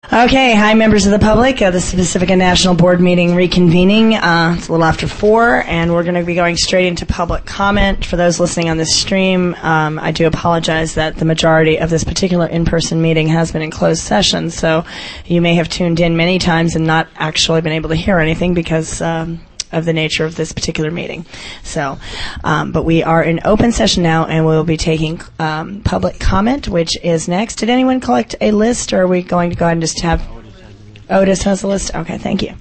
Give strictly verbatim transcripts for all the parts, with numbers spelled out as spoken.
Okay, hi members of the public. Uh, this is the Pacifica National Board meeting reconvening. Uh, it's a little after four, and we're going to be going straight into public comment. For those listening on this stream, um, I do apologize that the majority of this particular in-person meeting has been in closed session, so you may have tuned in many times and not actually been able to hear anything because um, of the nature of this particular meeting. So, um, but we are in open session now, and we'll be taking um, public comment, which is next. Did anyone collect a list, or are we going to go ahead and just have... Otis has a list? Okay, thank you.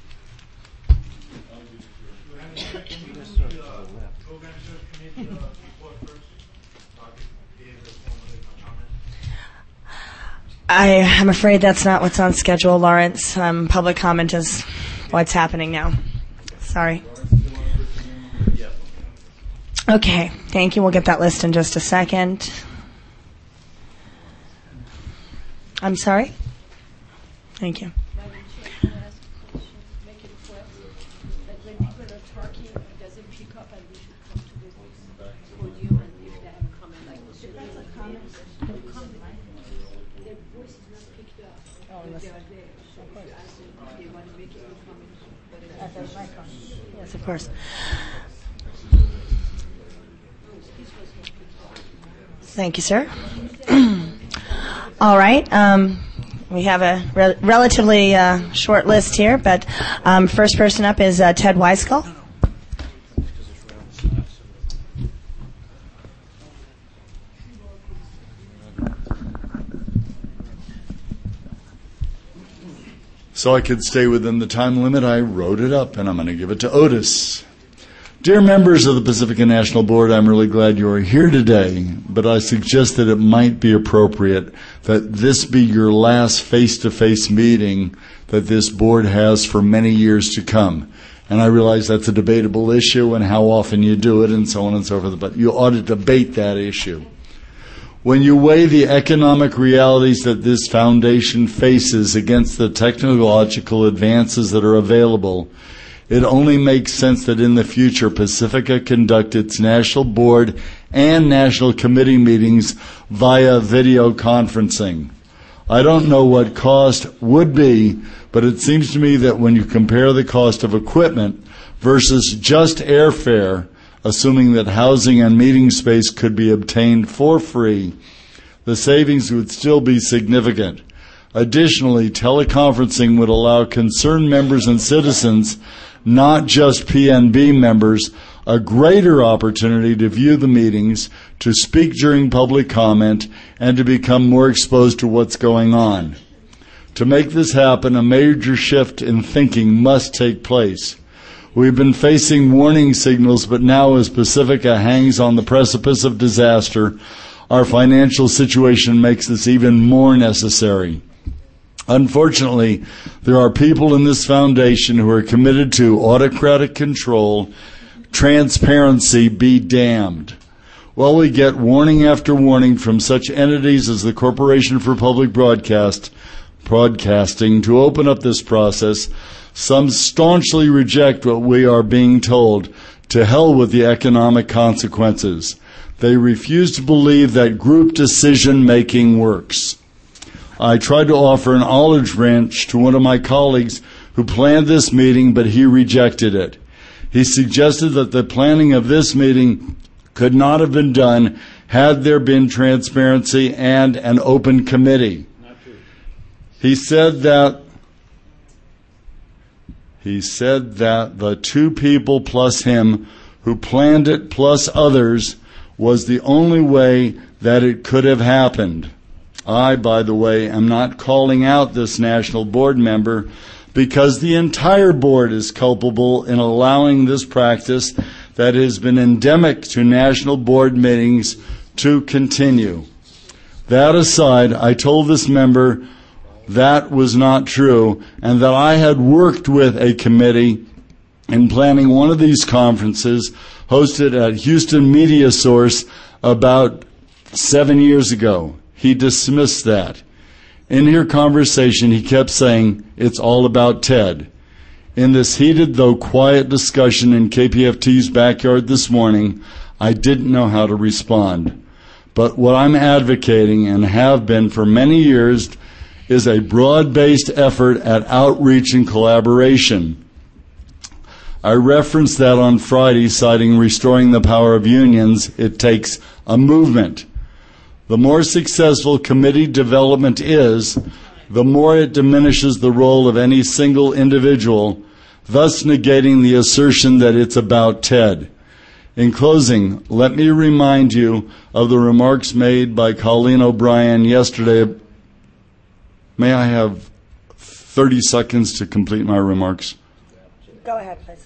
I am afraid that's not what's on schedule, Lawrence. Um, public comment is what's happening now. Sorry. Okay, thank you. We'll get that list in just a second. I'm sorry? Thank you. Yes, of course. Thank you, sir. All right. Um, we have a re- relatively uh, short list here, but um, first person up is uh, Ted Weiskull. So I could stay within the time limit, I wrote it up, and I'm going to give it to Otis. Dear members of the Pacifica National Board, I'm really glad you are here today, but I suggest that it might be appropriate that this be your last face-to-face meeting that this board has for many years to come. And I realize that's a debatable issue and how often you do it and so on and so forth, but you ought to debate that issue. When you weigh the economic realities that this foundation faces against the technological advances that are available, it only makes sense that in the future Pacifica conduct its national board and national committee meetings via video conferencing. I don't know what cost would be, but it seems to me that when you compare the cost of equipment versus just airfare, assuming that housing and meeting space could be obtained for free, the savings would still be significant. Additionally, teleconferencing would allow concerned members and citizens, not just P N B members, a greater opportunity to view the meetings, to speak during public comment, and to become more exposed to what's going on. To make this happen, a major shift in thinking must take place. We've been facing warning signals, but now as Pacifica hangs on the precipice of disaster, our financial situation makes this even more necessary. Unfortunately, there are people in this foundation who are committed to autocratic control. Transparency be damned. Well, we get warning after warning from such entities as the Corporation for Public Broadcast, Broadcasting to open up this process. Some staunchly reject what we are being told. To hell with the economic consequences. They refuse to believe that group decision-making works. I tried to offer an olive branch to one of my colleagues who planned this meeting, but he rejected it. He suggested that the planning of this meeting could not have been done had there been transparency and an open committee. Not true. He said that He said that the two people plus him who planned it plus others was the only way that it could have happened. I, by the way, am not calling out this national board member because the entire board is culpable in allowing this practice that has been endemic to national board meetings to continue. That aside, I told this member that was not true, and that I had worked with a committee in planning one of these conferences hosted at Houston Media Source about seven years ago. He dismissed that. In her conversation, he kept saying, it's all about Ted. In this heated, though quiet discussion in K P F T's backyard this morning, I didn't know how to respond. But what I'm advocating, and have been for many years, is a broad-based effort at outreach and collaboration. I referenced that on Friday, citing Restoring the Power of Unions. It takes a movement. The more successful committee development is, the more it diminishes the role of any single individual, thus negating the assertion that it's about Ted. In closing, let me remind you of the remarks made by Colleen O'Brien yesterday. May I have thirty seconds to complete my remarks? Go ahead, please.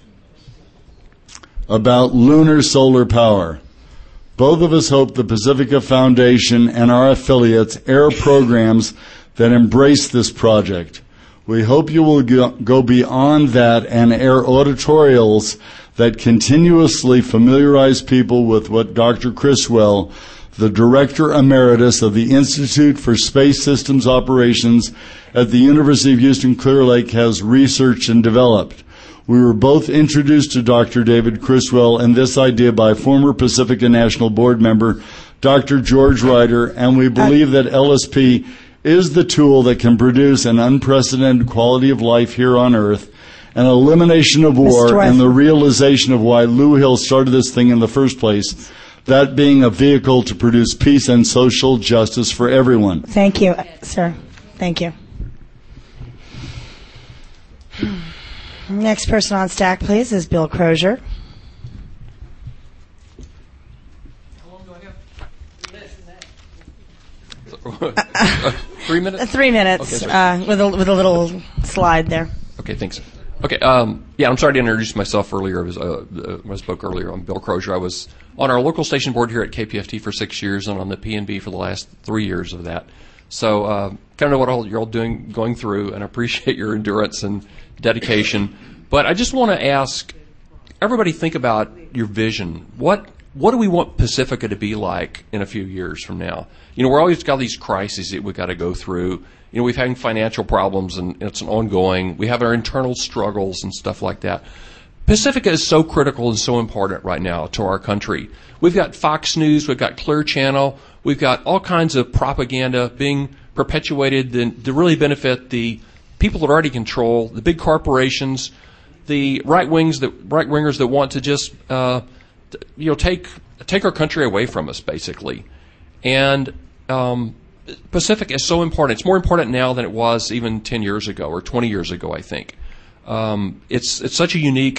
About lunar solar power. Both of us hope the Pacifica Foundation and our affiliates air programs that embrace this project. We hope you will go beyond that and air editorials that continuously familiarize people with what Doctor Criswell, the Director Emeritus of the Institute for Space Systems Operations at the University of Houston Clear Lake, has researched and developed. We were both introduced to Doctor David Criswell and this idea by former Pacifica National Board member Doctor George Ryder, and we believe that L S P is the tool that can produce an unprecedented quality of life here on Earth, an elimination of war, and the realization of why Lou Hill started this thing in the first place, that being a vehicle to produce peace and social justice for everyone. Thank you, sir. Thank you. Next person on stack, please, is Bill Crozier. How long do I have? Three minutes? Uh, three minutes, okay, uh, with a with a little slide there. Okay, thanks. Okay, um, yeah, I'm sorry to introduce myself earlier. I, was, uh, uh, I spoke earlier. I'm Bill Crozier. I was on our local station board here at K P F T for six years and on the P N B for the last three years of that. So uh, kind of know what all, you're all doing, going through, and I appreciate your endurance and dedication. But I just want to ask everybody, think about your vision. What what do we want Pacifica to be like in a few years from now? You know, we're always got these crises that we've got to go through. You know, we've had financial problems, and it's an ongoing. We have our internal struggles and stuff like that. Pacifica is so critical and so important right now to our country. We've got Fox News, we've got Clear Channel, we've got all kinds of propaganda being perpetuated to really benefit the people that already control, the big corporations, the right wings, that right wingers that want to just uh, you know take take our country away from us, basically. And um, Pacifica is so important. It's more important now than it was even ten years ago or twenty years ago, I think. Um, it's it's such a unique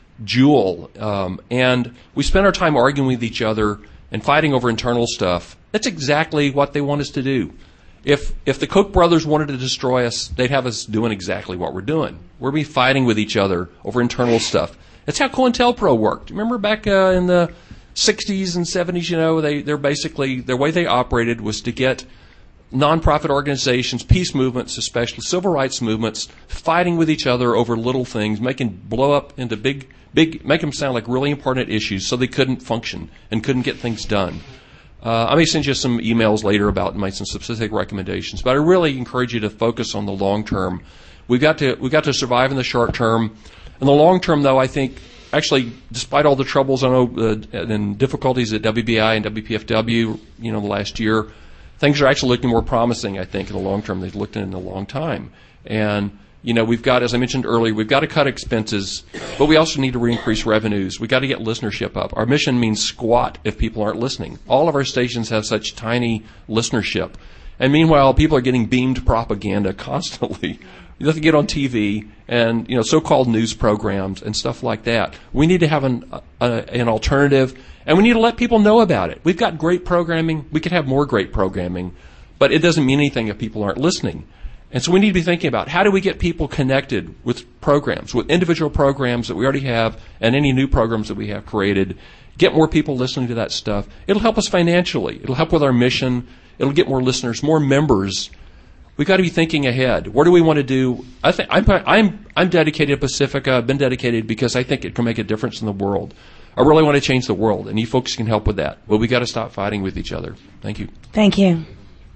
jewel, um, and we spend our time arguing with each other and fighting over internal stuff. That's exactly what they want us to do. If if the Koch brothers wanted to destroy us, they'd have us doing exactly what we're doing. We'd be fighting with each other over internal stuff. That's how COINTELPRO worked. Remember back uh, in the sixties and seventies, you know, they, they're basically, their way they operated was to get nonprofit organizations, peace movements, especially civil rights movements, fighting with each other over little things, making blow up into big, big, make them sound like really important issues so they couldn't function and couldn't get things done. Uh, I may send you some emails later about my some specific recommendations, but I really encourage you to focus on the long term. We've got to we've got to survive in the short term. In the long term, though, I think actually, despite all the troubles I know uh, and difficulties at W B I and W P F W, you know, the last year, things are actually looking more promising. I think in the long term, they've looked in a long time, and you know, we've got, as I mentioned earlier, we've got to cut expenses, but we also need to increase revenues. We've got to get listenership up. Our mission means squat if people aren't listening. All of our stations have such tiny listenership. And meanwhile, people are getting beamed propaganda constantly. You have to get on T V and, you know, so-called news programs and stuff like that. We need to have an, a, an alternative, and we need to let people know about it. We've got great programming. We could have more great programming, but it doesn't mean anything if people aren't listening. And so we need to be thinking about how do we get people connected with programs, with individual programs that we already have and any new programs that we have created. Get more people listening to that stuff. It'll help us financially. It'll help with our mission. It'll get more listeners, more members. We've got to be thinking ahead. What do we want to do? I think I'm, I'm, I'm dedicated to Pacifica. I've been dedicated because I think it can make a difference in the world. I really want to change the world, and you folks can help with that. But we've got to stop fighting with each other. Thank you. Thank you.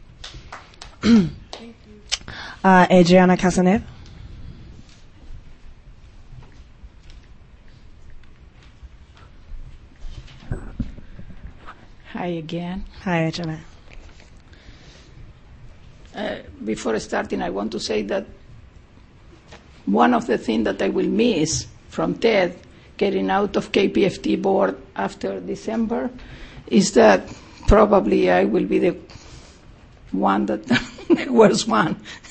Uh, Adriana Casanova. Hi again. Hi, Adriana. Uh, before starting, I want to say that one of the things that I will miss from TED getting out of K P F T board after December is that probably I will be the one that the worst one.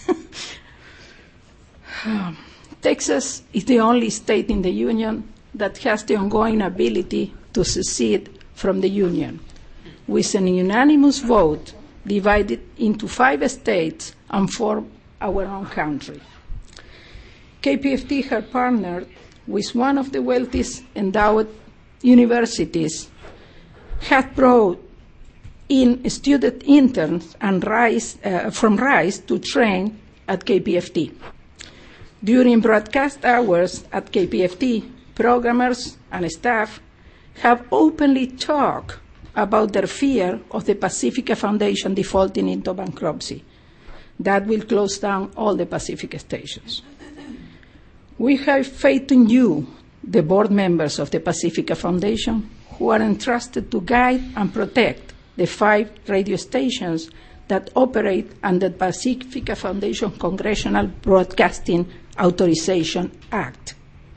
Texas is the only state in the union that has the ongoing ability to secede from the union, with an unanimous vote divided into five states and form our own country. K P F T has partnered with one of the wealthiest endowed universities, have brought in student interns and Rice, uh, from Rice to train at K P F T. During broadcast hours at K P F T, programmers and staff have openly talked about their fear of the Pacifica Foundation defaulting into bankruptcy. That will close down all the Pacifica stations. We have faith in you, the board members of the Pacifica Foundation, who are entrusted to guide and protect the five radio stations that operate under the Pacifica Foundation Congressional Broadcasting Authorization Act.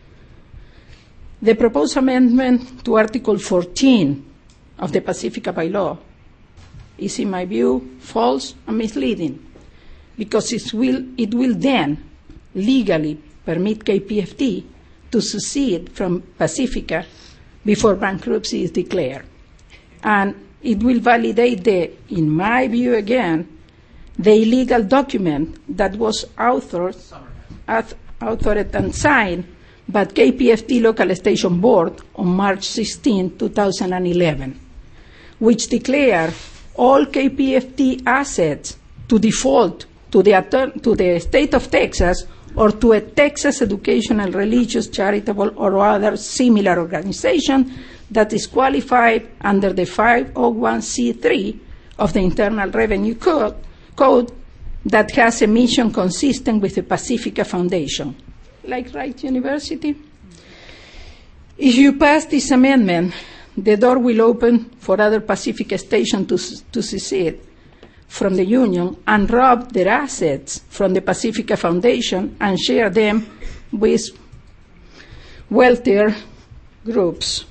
The proposed amendment to Article fourteen of the Pacifica bylaw is, in my view, false and misleading, because it will, it will then legally permit K P F T to secede from Pacifica before bankruptcy is declared. And it will validate the, in my view again, the illegal document that was authored, authored and signed by K P F T Local Station Board on March sixteenth, two thousand eleven, which declared all K P F T assets to default to the, to the state of Texas or to a Texas educational, religious, charitable, or other similar organization that is qualified under the five oh one c three of the Internal Revenue Code, Code that has a mission consistent with the Pacifica Foundation, like Rice University. If you pass this amendment, the door will open for other Pacifica stations to, to secede from the union and rob their assets from the Pacifica Foundation and share them with wealthier groups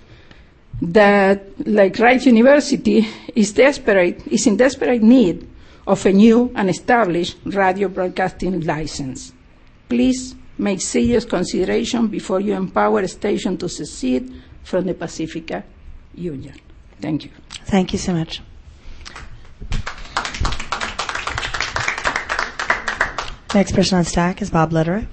that, like Rice University, is desperate, is in desperate need of a new and established radio broadcasting license. Please make serious consideration before you empower a station to secede from the Pacifica Union. Thank you. Thank you so much. Next person on stack is Bob Lederer.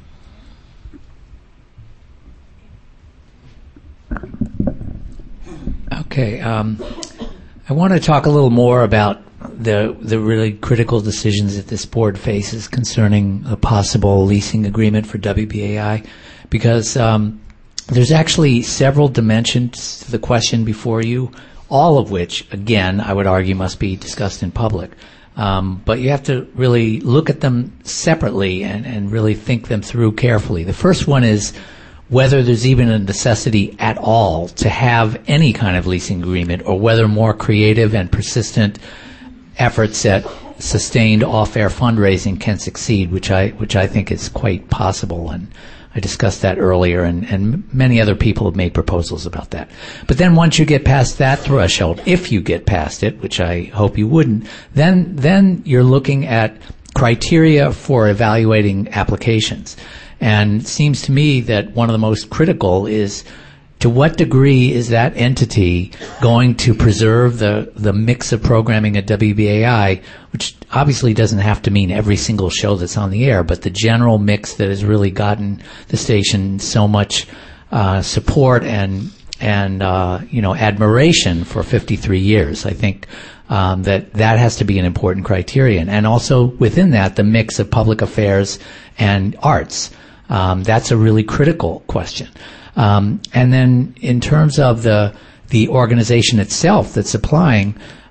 Okay, um, I want to talk a little more about the the really critical decisions that this board faces concerning a possible leasing agreement for W B A I, because um, there's actually several dimensions to the question before you, all of which, again, I would argue must be discussed in public. Um, but you have to really look at them separately and, and really think them through carefully. The first one is whether there's even a necessity at all to have any kind of leasing agreement, or whether more creative and persistent efforts at sustained off-air fundraising can succeed, which I which I think is quite possible. And I discussed that earlier, and, and many other people have made proposals about that. But then once you get past that threshold, if you get past it, which I hope you wouldn't, then then you're looking at criteria for evaluating applications. And it seems to me that one of the most critical is, to what degree is that entity going to preserve the, the mix of programming at W B A I, which obviously doesn't have to mean every single show that's on the air, but the general mix that has really gotten the station so much uh, support and and uh, you know admiration for fifty-three years. I think um, that that has to be an important criterion, and also within that, the mix of public affairs and arts. Um, that's a really critical question. Um, and then in terms of the the organization itself that's applying,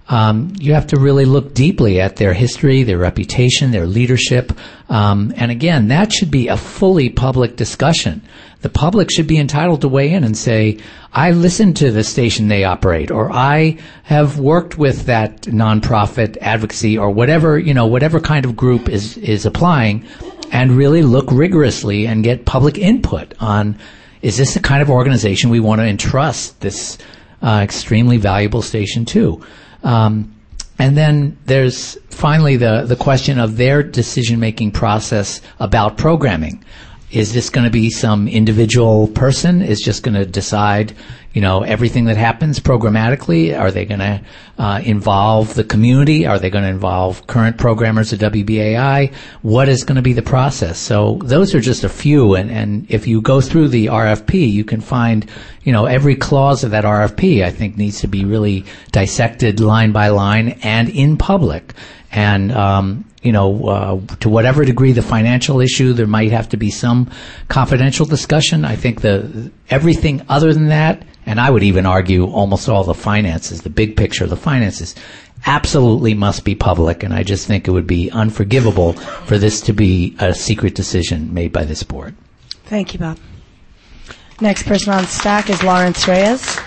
um, you have to really look deeply at their history, their reputation, their leadership. Um, and again, that should be a fully public discussion. The public should be entitled to weigh in and say, I listened to the station they operate, or I have worked with that nonprofit advocacy, or whatever, you know, whatever kind of group is, is applying, and really look rigorously and get public input on, is this the kind of organization we want to entrust this uh, extremely valuable station to? Um, and then there's finally the, the question of their decision-making process about programming. Is this going to be some individual person is just going to decide, you know, everything that happens programmatically? Are they going to uh, involve the community? Are they going to involve current programmers at W B A I? What is going to be the process? So those are just a few, and, and if you go through the R F P, you can find, you know, every clause of that R F P, I think, needs to be really dissected line by line and in public. And, um, you know, uh, to whatever degree the financial issue, there might have to be some confidential discussion. I think the everything other than that, and I would even argue almost all the finances, the big picture of the finances, absolutely must be public. And I just think it would be unforgivable for this to be a secret decision made by this board. Thank you, Bob. Next person on stack is Lawrence Reyes.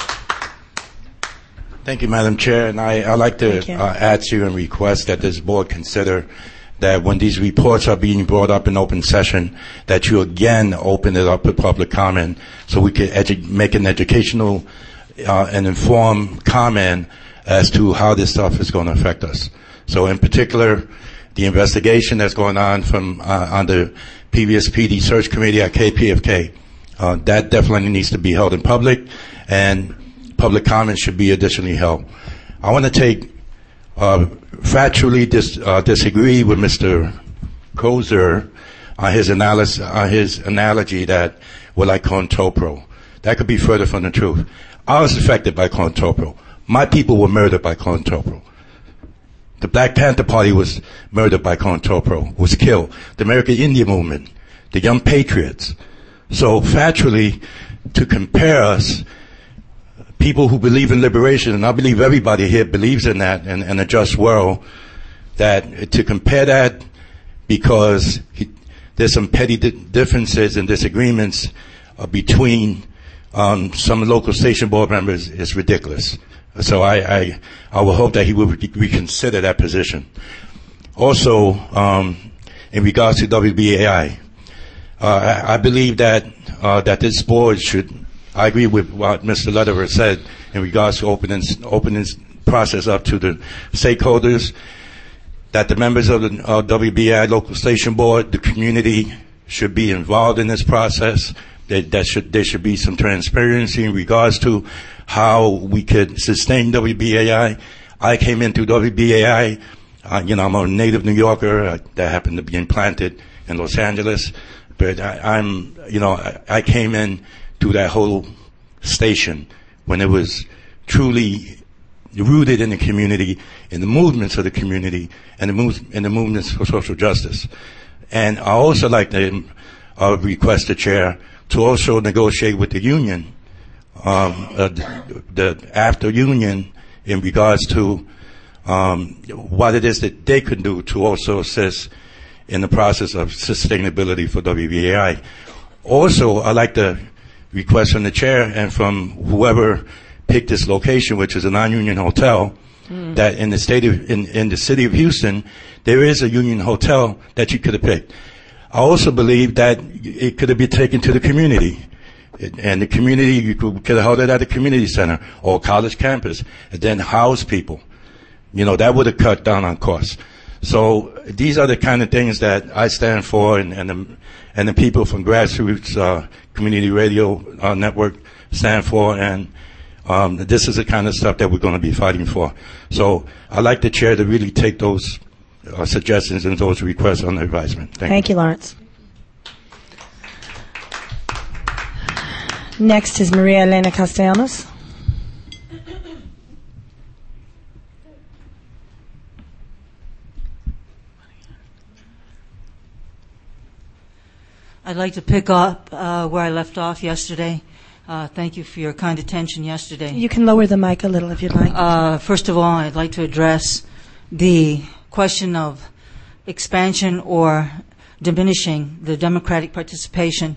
Thank you, Madam Chair. And I, I'd like to uh, add to and request that this board consider that when these reports are being brought up in open session, that you again open it up to public comment so we can edu- make an educational uh, and informed comment as to how this stuff is going to affect us. So in particular, the investigation that's going on from uh, on the previous P D search committee at K P F K, uh, that definitely needs to be held in public, and public comment should be additionally held. I want to take uh, factually dis, uh, disagree with Mister Kozer on his analysis, on his analogy that we're like COINTELPRO. That could be further from the truth. I was affected by COINTELPRO. My people were murdered by COINTELPRO. The Black Panther Party was murdered by COINTELPRO, was killed. The American Indian Movement, the Young Patriots. So factually, to compare us, people who believe in liberation, and I believe everybody here believes in that, and, and a just world, that to compare that because he, there's some petty di- differences and disagreements uh, between um, some local station board members is ridiculous. So I, I, I will hope that he will re- reconsider that position. Also, um, in regards to W B A I, uh, I, I believe that uh, that this board should. I agree with what Mister Lederer said in regards to opening opening process up to the stakeholders, that the members of the uh, W B A I local station board, the community should be involved in this process. That, that should there should be some transparency in regards to how we could sustain W B A I. I came into W B A I, uh, you know, I'm a native New Yorker uh, that happened to be implanted in Los Angeles, but I, I'm, you know, I, I came in to that whole station when it was truly rooted in the community, in the movements of the community, and the, move, and the movements for social justice. And I also like to uh, request the chair to also negotiate with the union, um, uh, the, the after union, in regards to um, what it is that they could do to also assist in the process of sustainability for W B A I. Also, I'd like to request from the chair and from whoever picked this location, which is a non-union hotel, mm. that in the state of, in, in the city of Houston, there is a union hotel that you could have picked. I also believe that it could have been taken to the community. It, and the community, you could, could have held it at a community center or college campus and then house people. You know, that would have cut down on costs. So these are the kind of things that I stand for, and, and the, and the people from Grassroots uh, Community Radio uh, Network stand for, and um, this is the kind of stuff that we're going to be fighting for. So I'd like the chair to really take those uh, suggestions and those requests under advisement. Thank, Thank you. you, Lawrence. Next is Maria Elena Castellanos. I'd like to pick up uh, where I left off yesterday. Uh, thank you for your kind attention yesterday. You can lower the mic a little if you'd like. Uh, first of all, I'd like to address the question of expansion or diminishing the democratic participation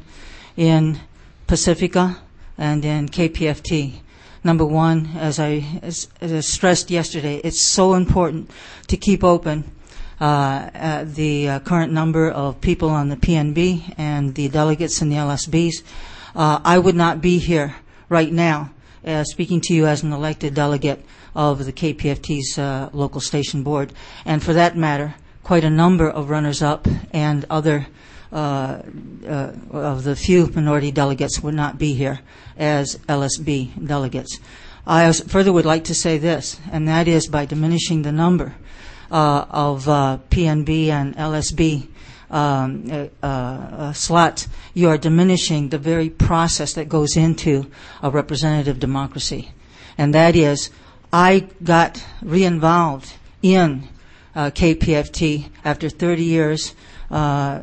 in Pacifica and in K P F T. Number one, as I as, as stressed yesterday, it's so important to keep open uh, uh, the uh, current number of people on the P N B and the delegates in the L S Bs. Uh, I would not be here right now uh, speaking to you as an elected delegate of the K P F T's uh, local station board. And for that matter, quite a number of runners-up and other uh, uh, of the few minority delegates would not be here as L S B delegates. I further would like to say this, and that is by diminishing the number uh, of uh, P N B and L S B Um, uh, uh, slots, you are diminishing the very process that goes into a representative democracy. And that is, I got re-involved in uh, K P F T after thirty years, uh,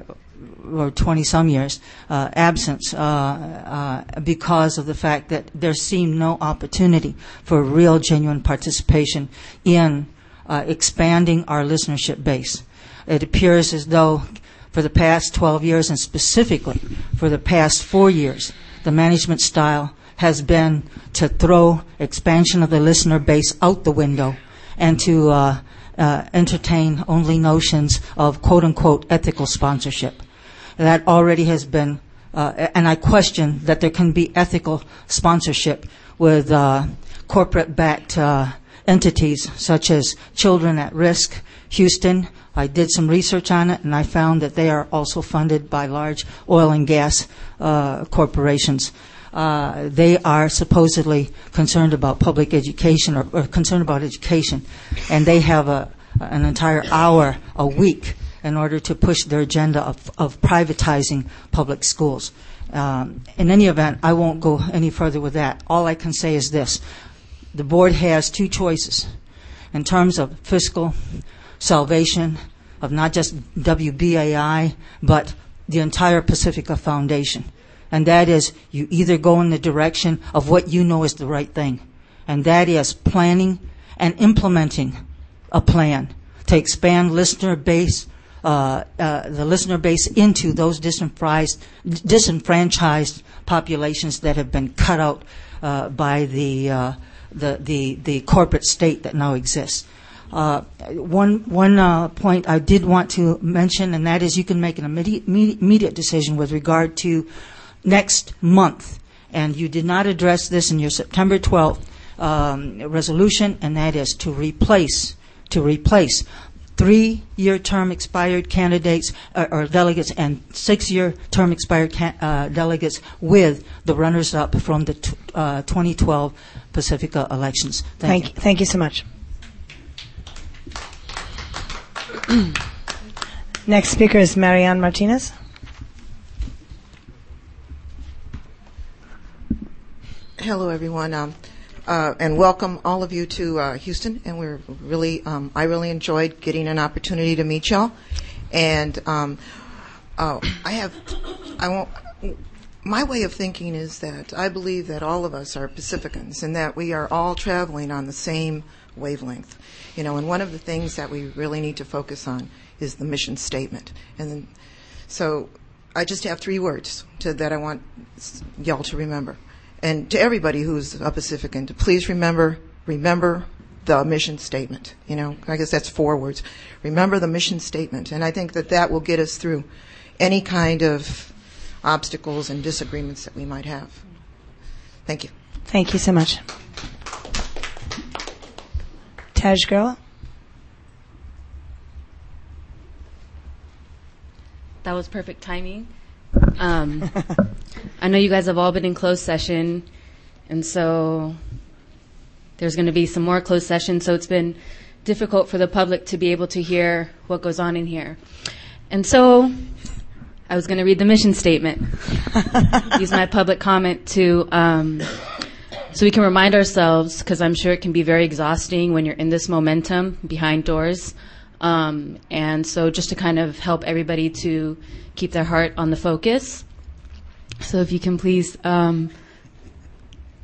or twenty-some years, uh, absence, uh, uh, because of the fact that there seemed no opportunity for real, genuine participation in uh, expanding our listenership base. It appears as though for the past twelve years, and specifically for the past four years, the management style has been to throw expansion of the listener base out the window and to uh, uh, entertain only notions of quote-unquote ethical sponsorship. That already has been, uh, and I question that there can be ethical sponsorship with uh, corporate-backed uh, entities such as Children at Risk, Houston. I did some research on it, and I found that they are also funded by large oil and gas uh, corporations. Uh, they are supposedly concerned about public education or, or concerned about education, and they have a, an entire hour a week in order to push their agenda of, of privatizing public schools. Um, in any event, I won't go any further with that. All I can say is this. The board has two choices in terms of fiscal salvation of not just W B A I, but the entire Pacifica Foundation. And that is, you either go in the direction of what you know is the right thing, and that is planning and implementing a plan to expand listener base, uh, uh, the listener base into those disenfranchised, disenfranchised populations that have been cut out uh, by the, uh, the the the corporate state that now exists. Uh, one one uh, point I did want to mention, and that is you can make an immediate, immediate decision with regard to next month. And you did not address this in your September twelfth um, resolution, and that is to replace to replace three-year term expired candidates uh, or delegates and six-year term expired can, uh, delegates with the runners-up from the t- uh, twenty twelve Pacifica elections. Thank, thank you. Thank you so much. Next speaker is Marianne Martinez. Hello, everyone, um, uh, and welcome all of you to uh, Houston. And we're really, um, I really enjoyed getting an opportunity to meet y'all. And um, uh, I have, I won't. My way of thinking is that I believe that all of us are Pacificans, and that we are all traveling on the same wavelength. You know, and one of the things that we really need to focus on is the mission statement. And then, so I just have three words to, that I want y'all to remember. And to everybody who's a Pacifican, to please remember, remember the mission statement. You know, I guess that's four words. Remember the mission statement. And I think that that will get us through any kind of obstacles and disagreements that we might have. Thank you. Thank you so much. Taj Girl. That was perfect timing. Um, I know you guys have all been in closed session, and so there's going to be some more closed session, so it's been difficult for the public to be able to hear what goes on in here. And so I was going to read the mission statement, use my public comment to um, so we can remind ourselves, because I'm sure it can be very exhausting when you're in this momentum behind doors. Um, and so just to kind of help everybody to keep their heart on the focus. So if you can please um,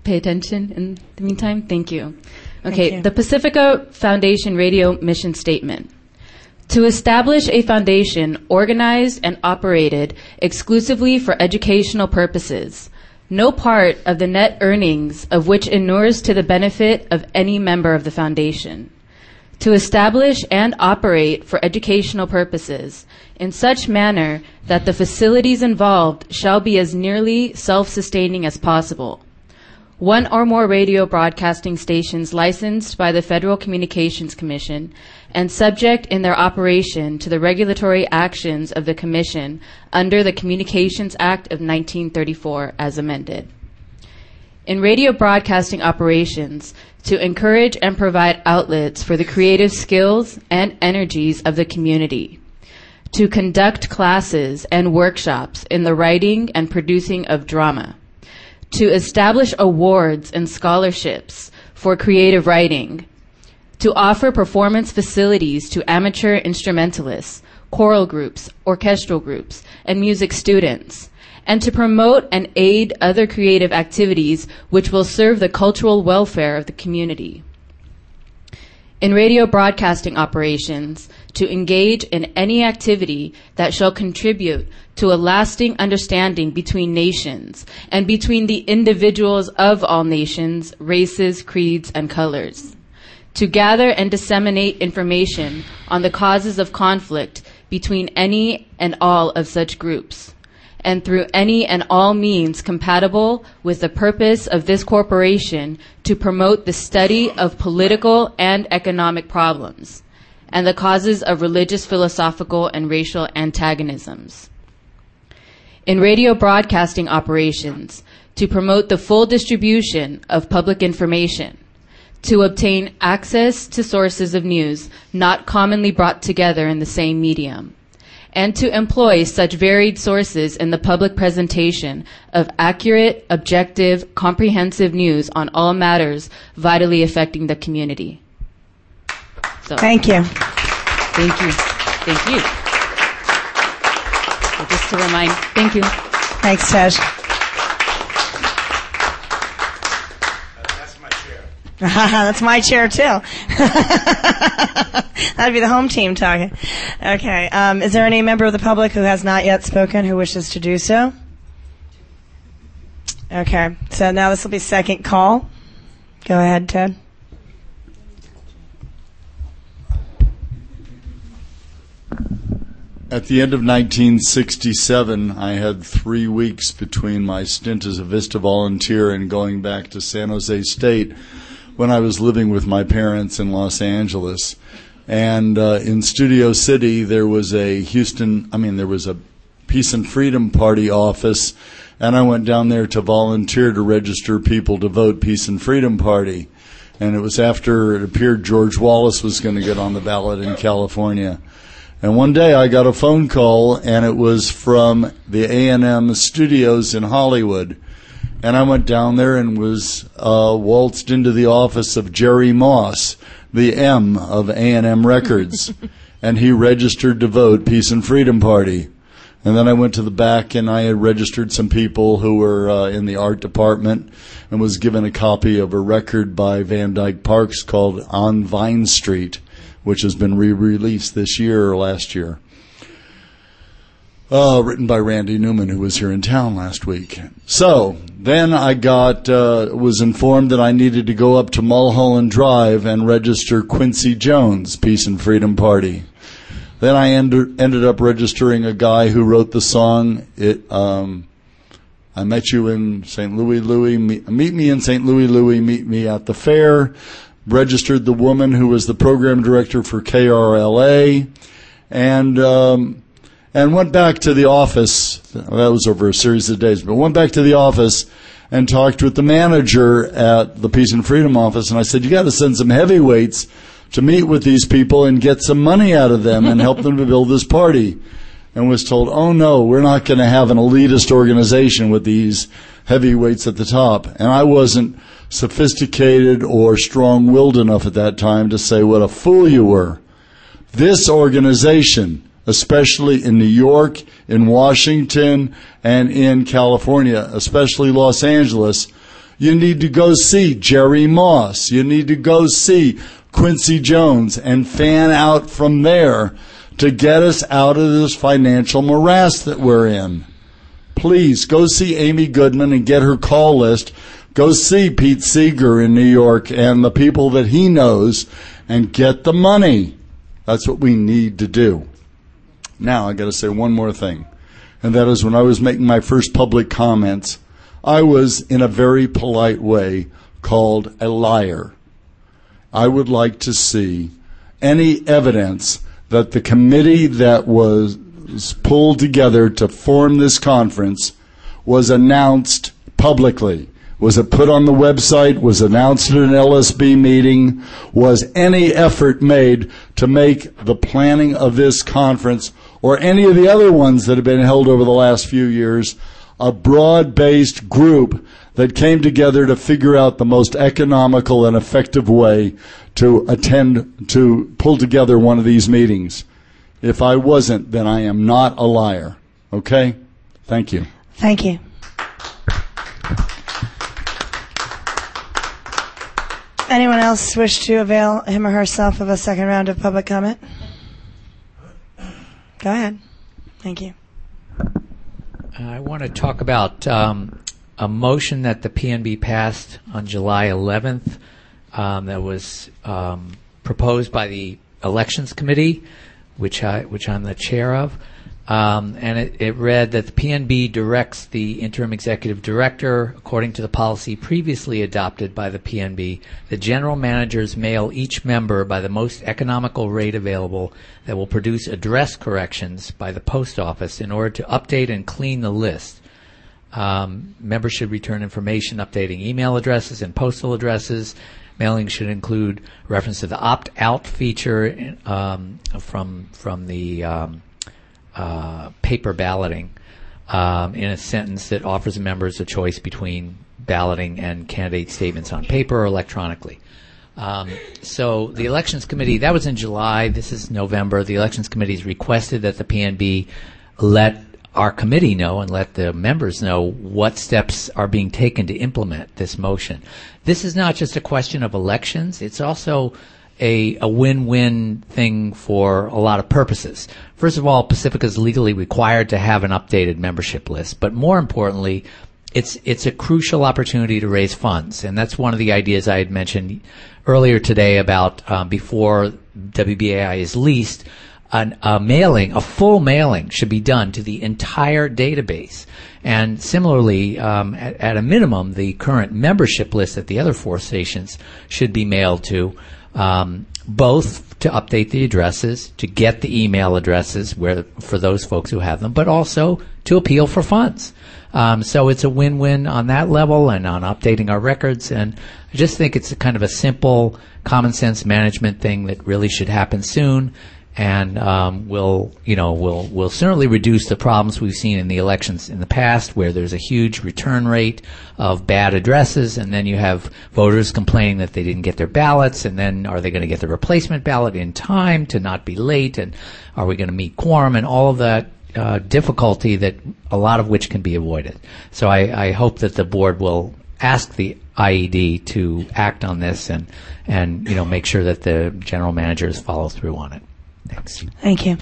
pay attention in the meantime? Thank you. Okay, Thank you. The Pacifica Foundation Radio Mission Statement. To establish a foundation organized and operated exclusively for educational purposes, no part of the net earnings of which inures to the benefit of any member of the foundation. To establish and operate for educational purposes in such manner that the facilities involved shall be as nearly self-sustaining as possible. One or more radio broadcasting stations licensed by the Federal Communications Commission and subject in their operation to the regulatory actions of the Commission under the Communications Act of nineteen thirty-four as amended. In radio broadcasting operations, to encourage and provide outlets for the creative skills and energies of the community. To conduct classes and workshops in the writing and producing of drama. To establish awards and scholarships for creative writing, to offer performance facilities to amateur instrumentalists, choral groups, orchestral groups, and music students, and to promote and aid other creative activities which will serve the cultural welfare of the community. In radio broadcasting operations, to engage in any activity that shall contribute to a lasting understanding between nations and between the individuals of all nations, races, creeds, and colors. To gather and disseminate information on the causes of conflict between any and all of such groups, and through any and all means compatible with the purpose of this corporation to promote the study of political and economic problems and the causes of religious, philosophical, and racial antagonisms. In radio broadcasting operations, to promote the full distribution of public information, to obtain access to sources of news not commonly brought together in the same medium, and to employ such varied sources in the public presentation of accurate, objective, comprehensive news on all matters vitally affecting the community. So, Thank you. Thank you. Thank you. So just to remind, thank you. Thanks, Tej. That's my chair. That's my chair, too. That'd be the home team talking. Okay. Um, is there any member of the public who has not yet spoken who wishes to do so? Okay. So now this will be second call. Go ahead, Ted. At the end of nineteen sixty-seven, I had three weeks between my stint as a Vista volunteer and going back to San Jose State when I was living with my parents in Los Angeles. And uh, in Studio City, there was a Houston, I mean, there was a Peace and Freedom Party office, and I went down there to volunteer to register people to vote Peace and Freedom Party. And it was after it appeared George Wallace was going to get on the ballot in California. And one day I got a phone call, and it was from the A and M studios in Hollywood. And I went down there and was uh, waltzed into the office of Jerry Moss, the M of A and M Records. And he registered to vote Peace and Freedom Party. And then I went to the back, and I had registered some people who were uh, in the art department and was given a copy of a record by Van Dyke Parks called On Vine Street, which has been re-released this year or last year. Uh, written by Randy Newman, who was here in town last week. So then I got uh, was informed that I needed to go up to Mulholland Drive and register Quincy Jones, Peace and Freedom Party. Then I end, ended up registering a guy who wrote the song. It um, I met you in Saint Louis, Louis. Meet, meet me in Saint Louis, Louis. Meet me at the fair. Registered the woman who was the program director for K R L A, and um, and went back to the office. That was over a series of days, but went back to the office and talked with the manager at the Peace and Freedom office. And I said, you got to send some heavyweights to meet with these people and get some money out of them and help them to build this party. And was told, oh no, we're not going to have an elitist organization with these heavyweights at the top. And I wasn't sophisticated or strong-willed enough at that time to say what a fool you were. This organization, especially in New York, in Washington, and in California, especially Los Angeles, You need to go see Jerry Moss. You need to go see Quincy Jones and fan out from there to get us out of this financial morass that we're in. Please go see Amy Goodman and get her call list. Go see Pete Seeger in New York and the people that he knows and get the money. That's what we need to do. Now I got to say one more thing, and that is when I was making my first public comments, I was in a very polite way called a liar. I would like to see any evidence that the committee that was pulled together to form this conference was announced publicly. Was it put on the website? Was announced at an L S B meeting? Was any effort made to make the planning of this conference or any of the other ones that have been held over the last few years a broad-based group that came together to figure out the most economical and effective way to attend, to pull together one of these meetings? If I wasn't, then I am not a liar. Okay? Thank you. Thank you. Anyone else wish to avail him or herself of a second round of public comment? Go ahead. Thank you. I want to talk about um, a motion that the P N B passed on July eleventh um, that was um, proposed by the Elections Committee, which I which I'm the chair of, um, and it, it read that the P N B directs the interim executive director, according to the policy previously adopted by the P N B, the general managers mail each member by the most economical rate available that will produce address corrections by the post office in order to update and clean the list. Um, members should return information updating email addresses and postal addresses. Mailing should include reference to the opt-out feature um, from from the um, uh, paper balloting um, in a sentence that offers members a choice between balloting and candidate statements on paper or electronically. Um, so the Elections Committee, that was in July. This is November. The Elections Committee has requested that the P N B let our committee know and let the members know what steps are being taken to implement this motion. This is not just a question of elections. It's also a, a win-win thing for a lot of purposes. First of all, Pacifica is legally required to have an updated membership list, but more importantly, it's it's a crucial opportunity to raise funds, and that's one of the ideas I had mentioned earlier today about um, before W B A I is leased, An, a mailing, a full mailing should be done to the entire database. And similarly, um, at, at a minimum, the current membership list at the other four stations should be mailed to, um, both to update the addresses, to get the email addresses where for those folks who have them, but also to appeal for funds. Um, so it's a win-win on that level and on updating our records. And I just think it's a kind of a simple, common sense management thing that really should happen soon. And um, will, you know, will will certainly reduce the problems we've seen in the elections in the past, where there's a huge return rate of bad addresses, and then you have voters complaining that they didn't get their ballots, and then are they going to get the replacement ballot in time to not be late, and are we going to meet quorum, and all of that uh, difficulty that a lot of which can be avoided. So I, I hope that the board will ask the I E D to act on this and and you know make sure that the general managers follow through on it. Thanks. Thank you.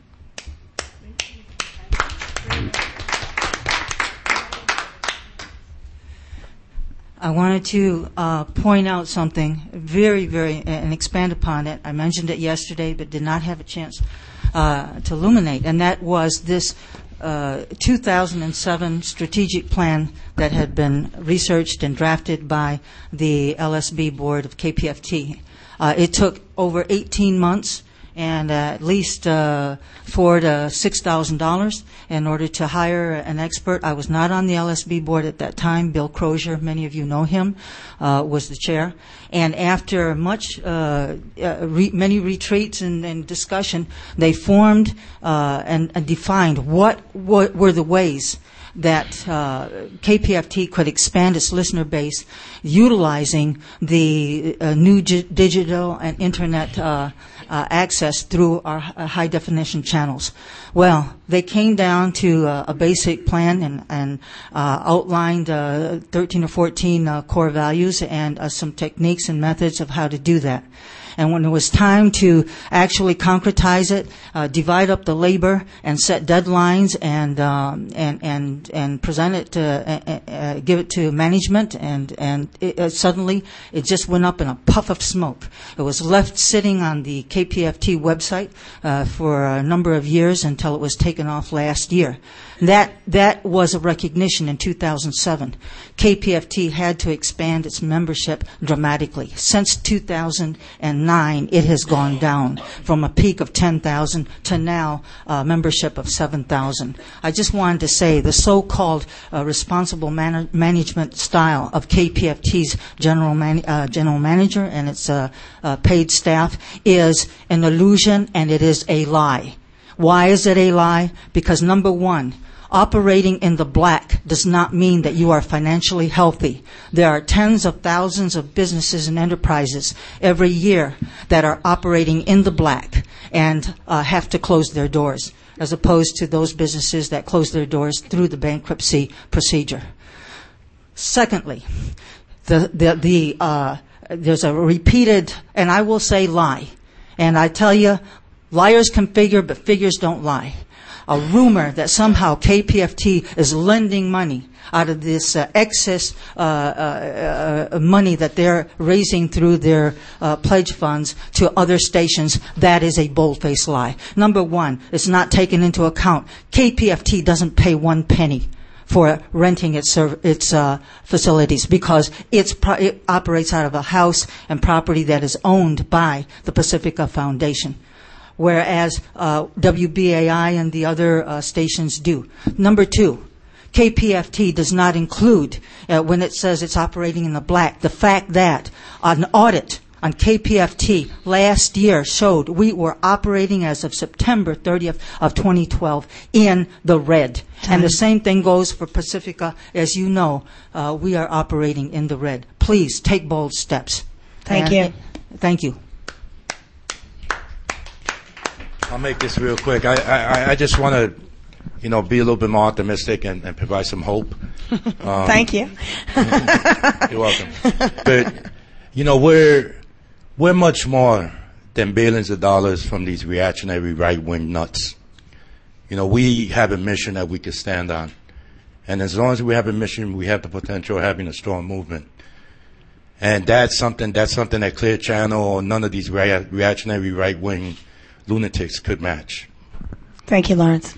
I wanted to uh, point out something very, very, and expand upon it. I mentioned it yesterday, but did not have a chance uh, to illuminate, and that was this uh, two thousand seven strategic plan that had been researched and drafted by the L S B board of K P F T. Uh, it took over eighteen months and uh, at least uh, four to six thousand dollars in order to hire an expert. I was not on the L S B board at that time. Bill Crozier, many of you know him, uh, was the chair. And after much, uh, uh, re- many retreats and, and discussion, they formed uh, and, and defined what, what were the ways that uh, K P F T could expand its listener base utilizing the uh, new gi- digital and internet uh, uh, access through our uh, high definition channels. Well, they came down to uh, a basic plan and, and uh, outlined uh, thirteen or fourteen uh, core values and uh, some techniques and methods of how to do that. And when it was time to actually concretize it, uh, divide up the labor and set deadlines and um, and and and present it to uh, uh, give it to management, and and it, uh, suddenly it just went up in a puff of smoke. It was left sitting on the K P F T website uh, for a number of years until it was taken off last year. That that was a recognition in two thousand seven. K P F T had to expand its membership dramatically. Since two thousand nine, it has gone down from a peak of ten thousand to now uh, membership of seven thousand. I just wanted to say the so-called uh, responsible man- management style of K P F T's general man- uh, general manager and its uh, uh, paid staff is an illusion, and it is a lie. Why is it a lie? Because number one, operating in the black does not mean that you are financially healthy. There are tens of thousands of businesses and enterprises every year that are operating in the black and uh, have to close their doors, as opposed to those businesses that close their doors through the bankruptcy procedure. Secondly, the the, the uh, there's a repeated, and I will say lie, and I tell you, liars can figure, but figures don't lie. A rumor that somehow K P F T is lending money out of this uh, excess uh, uh, uh, money that they're raising through their uh, pledge funds to other stations, that is a bold-faced lie. Number one, it's not taken into account. K P F T doesn't pay one penny for renting its serv- its uh, facilities, because it's pro- it operates out of a house and property that is owned by the Pacifica Foundation, whereas uh, W B A I and the other uh, stations do. Number two, K P F T does not include, uh, when it says it's operating in the black, the fact that an audit on K P F T last year showed we were operating as of September thirtieth of twenty twelve in the red. Time. And the same thing goes for Pacifica. As you know, uh, we are operating in the red. Please take bold steps. Thank and, you. Thank you. I'll make this real quick. I, I, I just want to, you know, be a little bit more optimistic and, and provide some hope. Um, Thank you. You're welcome. But, you know, we're we're much more than billions of dollars from these reactionary right-wing nuts. You know, we have a mission that we can stand on. And as long as we have a mission, we have the potential of having a strong movement. And that's something, that's something that Clear Channel or none of these rea- reactionary right-wing lunatics could match. Thank you, Lawrence.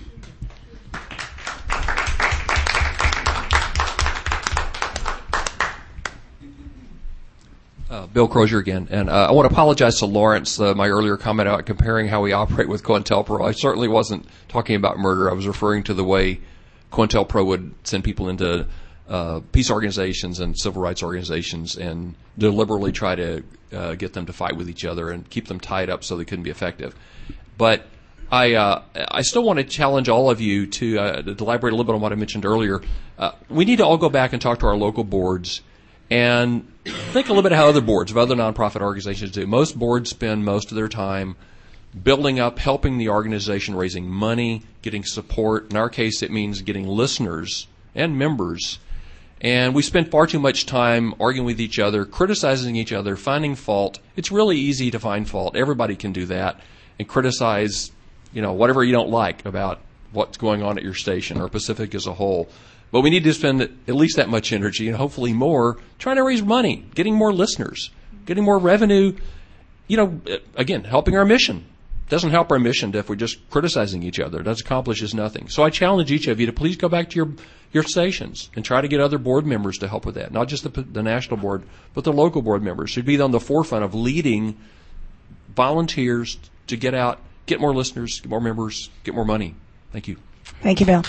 Uh, Bill Crozier again, and uh, I want to apologize to Lawrence, uh, my earlier comment about comparing how we operate with COINTELPRO. I certainly wasn't talking about murder. I was referring to the way COINTELPRO would send people into uh, peace organizations and civil rights organizations and deliberately try to uh, get them to fight with each other and keep them tied up so they couldn't be effective. But I uh, I still want to challenge all of you to, uh, to elaborate a little bit on what I mentioned earlier. Uh, we need to all go back and talk to our local boards and think a little bit how other boards of other nonprofit organizations do. Most boards spend most of their time building up, helping the organization, raising money, getting support. In our case, it means getting listeners and members. And we spend far too much time arguing with each other, criticizing each other, finding fault. It's really easy to find fault. Everybody can do that and criticize, you know, whatever you don't like about what's going on at your station or Pacific as a whole. But we need to spend at least that much energy, and hopefully more, trying to raise money, getting more listeners, getting more revenue. You know, again, helping our mission. It doesn't help our mission if we're just criticizing each other. That accomplishes nothing. So I challenge each of you to please go back to your your stations and try to get other board members to help with that. Not just the, the national board, but the local board members should be on the forefront of leading volunteers to get out, get more listeners, get more members, get more money. Thank you. Thank you, Bill.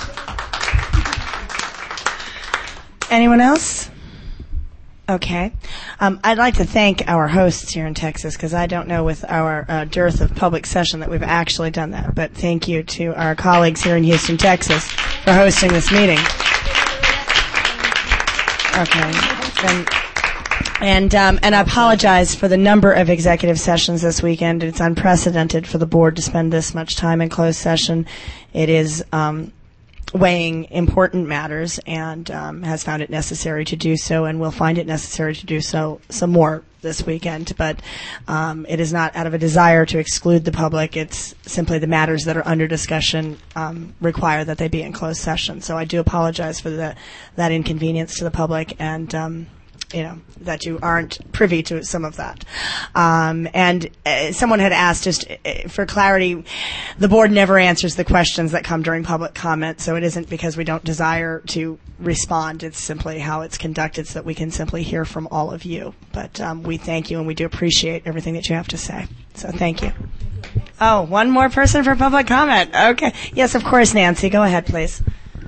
Anyone else? Okay. Um, I'd like to thank our hosts here in Texas, because I don't know with our uh, dearth of public session that we've actually done that. But thank you to our colleagues here in Houston, Texas, for hosting this meeting. Okay. Then And um, and I apologize for the number of executive sessions this weekend. It's unprecedented for the board to spend this much time in closed session. It is um, weighing important matters and um, has found it necessary to do so, and will find it necessary to do so some more this weekend. But um, it is not out of a desire to exclude the public. It's simply the matters that are under discussion um, require that they be in closed session. So I do apologize for the, that inconvenience to the public, and um, you know, that you aren't privy to some of that. Um, and uh, someone had asked, just uh, for clarity, the board never answers the questions that come during public comment, so it isn't because we don't desire to respond. It's simply how it's conducted so that we can simply hear from all of you. But um, we thank you, and we do appreciate everything that you have to say. So thank you. Oh, one more person for public comment. Okay. Yes, of course, Nancy. Go ahead, please.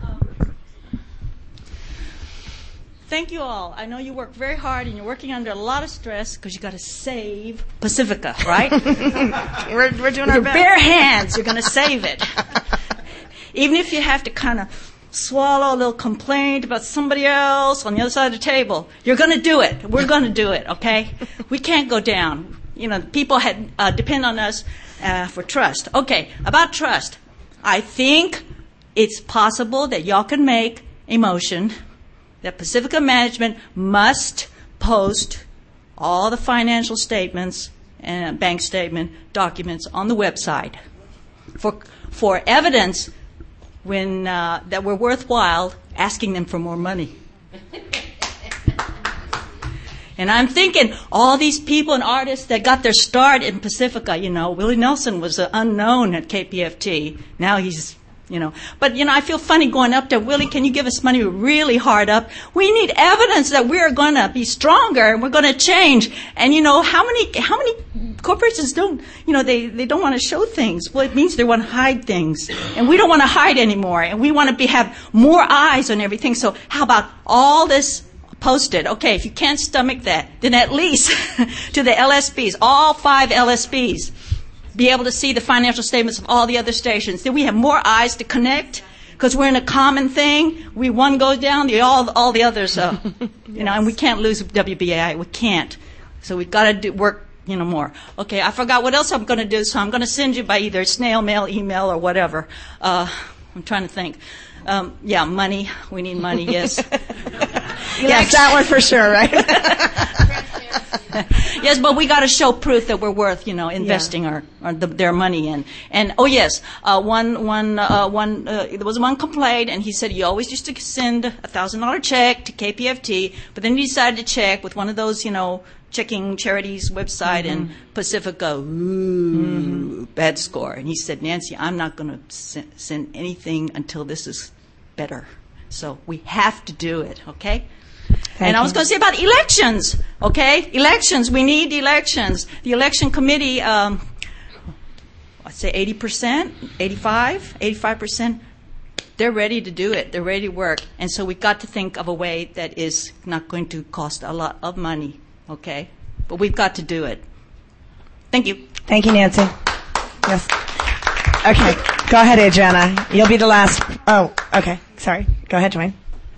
Thank you all. I know you work very hard and you're working under a lot of stress because you got to save Pacifica, right? we're, we're doing With our your best. bare hands, you're going to save it. Even if you have to kind of swallow a little complaint about somebody else on the other side of the table, you're going to do it. We're going to do it, okay? We can't go down. You know, people had, uh, depend on us uh, for trust. Okay, about trust. I think it's possible that y'all can make a motion that Pacifica Management must post all the financial statements and bank statement documents on the website for for evidence when uh, that we're worthwhile asking them for more money. And I'm thinking all these people and artists that got their start in Pacifica, you know, Willie Nelson was an unknown at K P F T. Now he's You know, but you know, I feel funny going up there. Willie, can you give us money? We're really hard up. We need evidence that we're going to be stronger and we're going to change. And you know, how many how many corporations don't you know they they don't want to show things? Well, it means they want to hide things, and we don't want to hide anymore. And we want to be have more eyes on everything. So how about all this posted? Okay, if you can't stomach that, then at least to the L S Ps, all five L S Ps. Be able to see the financial statements of all the other stations. Then we have more eyes to connect because we're in a common thing. We one goes down, the all all the others, uh, you yes. know, and we can't lose W B A I. We can't. So we've got to do work, you know, more. Okay, I forgot what else I'm going to do, so I'm going to send you by either snail mail, email, or whatever. Uh, I'm trying to think. Um, yeah, money. We need money. Yes. Yes, that one for sure, right? Yes, but we got to show proof that we're worth, you know, investing yeah. our, our the, their money in. And oh yes, uh, one one uh, one uh, there was one complaint, and he said he always used to send a thousand dollar check to K P F T, but then he decided to check with one of those, you know, checking charities website, mm-hmm. and Pacifica, ooh, mm-hmm. bad score. And he said, Nancy, I'm not going to send, send anything until this is better. So we have to do it, okay? Thank and I was you. going to say about elections, okay? Elections, we need elections. The election committee, um, I'd say eighty percent, eighty-five, eighty-five percent, they're ready to do it. They're ready to work. And so we've got to think of a way that is not going to cost a lot of money, okay? But we've got to do it. Thank you. Thank you, Nancy. Yes. Okay. Go ahead, Adriana. You'll be the last. Oh, okay. Sorry. Go ahead, Dwayne.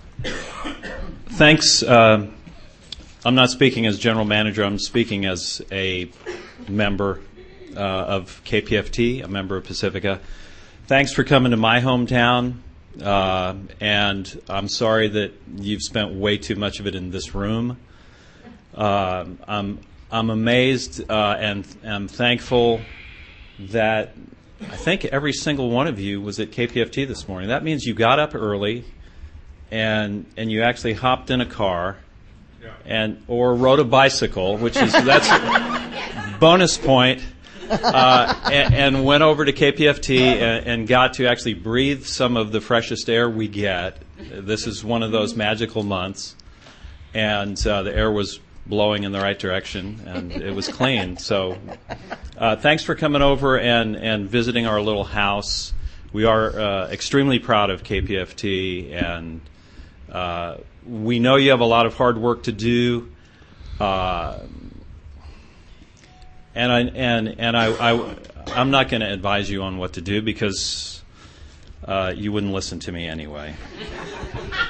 Thanks. Uh, I'm not speaking as general manager. I'm speaking as a member uh, of K P F T, a member of Pacifica. Thanks for coming to my hometown. Uh, and I'm sorry that you've spent way too much of it in this room. Uh, I'm I'm amazed uh, and I'm thankful that I think every single one of you was at K P F T this morning. That means you got up early and and you actually hopped in a car and or rode a bicycle, which is that's a bonus point, uh, and, and went over to K P F T and, and got to actually breathe some of the freshest air we get. This is one of those magical months, and uh, the air was blowing in the right direction, and it was clean. So uh, thanks for coming over and, and visiting our little house. We are uh, extremely proud of K P F T, and uh, we know you have a lot of hard work to do. Uh, and I and and I, I I'm not going to advise you on what to do because uh, you wouldn't listen to me anyway.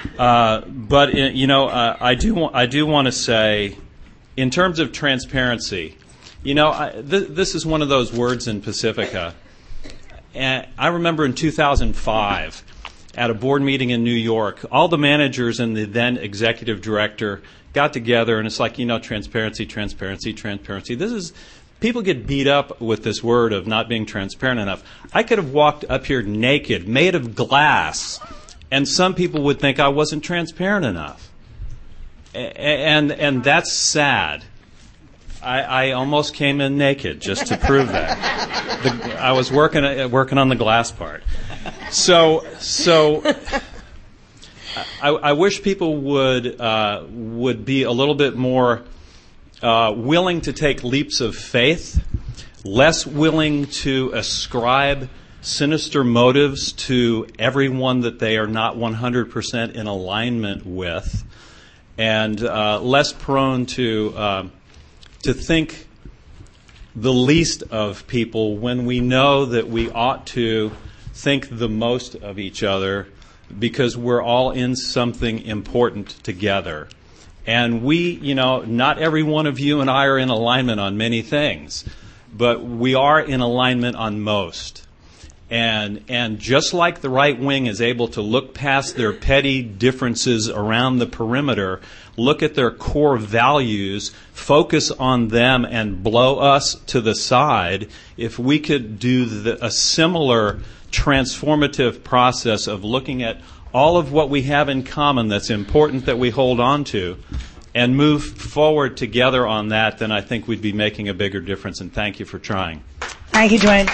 Uh, but uh, you know, uh, I do wa- I do want to say, in terms of transparency, you know, I, th- this is one of those words in Pacifica. And I remember in two thousand five, at a board meeting in New York, all the managers and the then executive director got together, and it's like, you know, transparency, transparency, transparency. This is, people get beat up with this word of not being transparent enough. I could have walked up here naked, made of glass, and some people would think I wasn't transparent enough. And and that's sad. I, I almost came in naked just to prove that. The, I was working uh, working on the glass part. So so I, I wish people would uh, would be a little bit more uh, willing to take leaps of faith, less willing to ascribe sinister motives to everyone that they are not one hundred percent in alignment with, and uh, less prone to uh, to think the least of people when we know that we ought to think the most of each other, because we're all in something important together. And we, you know, not every one of you and I are in alignment on many things, but we are in alignment on most. And and just like the right wing is able to look past their petty differences around the perimeter, look at their core values, focus on them, and blow us to the side, if we could do the, a similar transformative process of looking at all of what we have in common that's important that we hold on to and move forward together on that, then I think we'd be making a bigger difference. And thank you for trying. Thank you, Dwayne.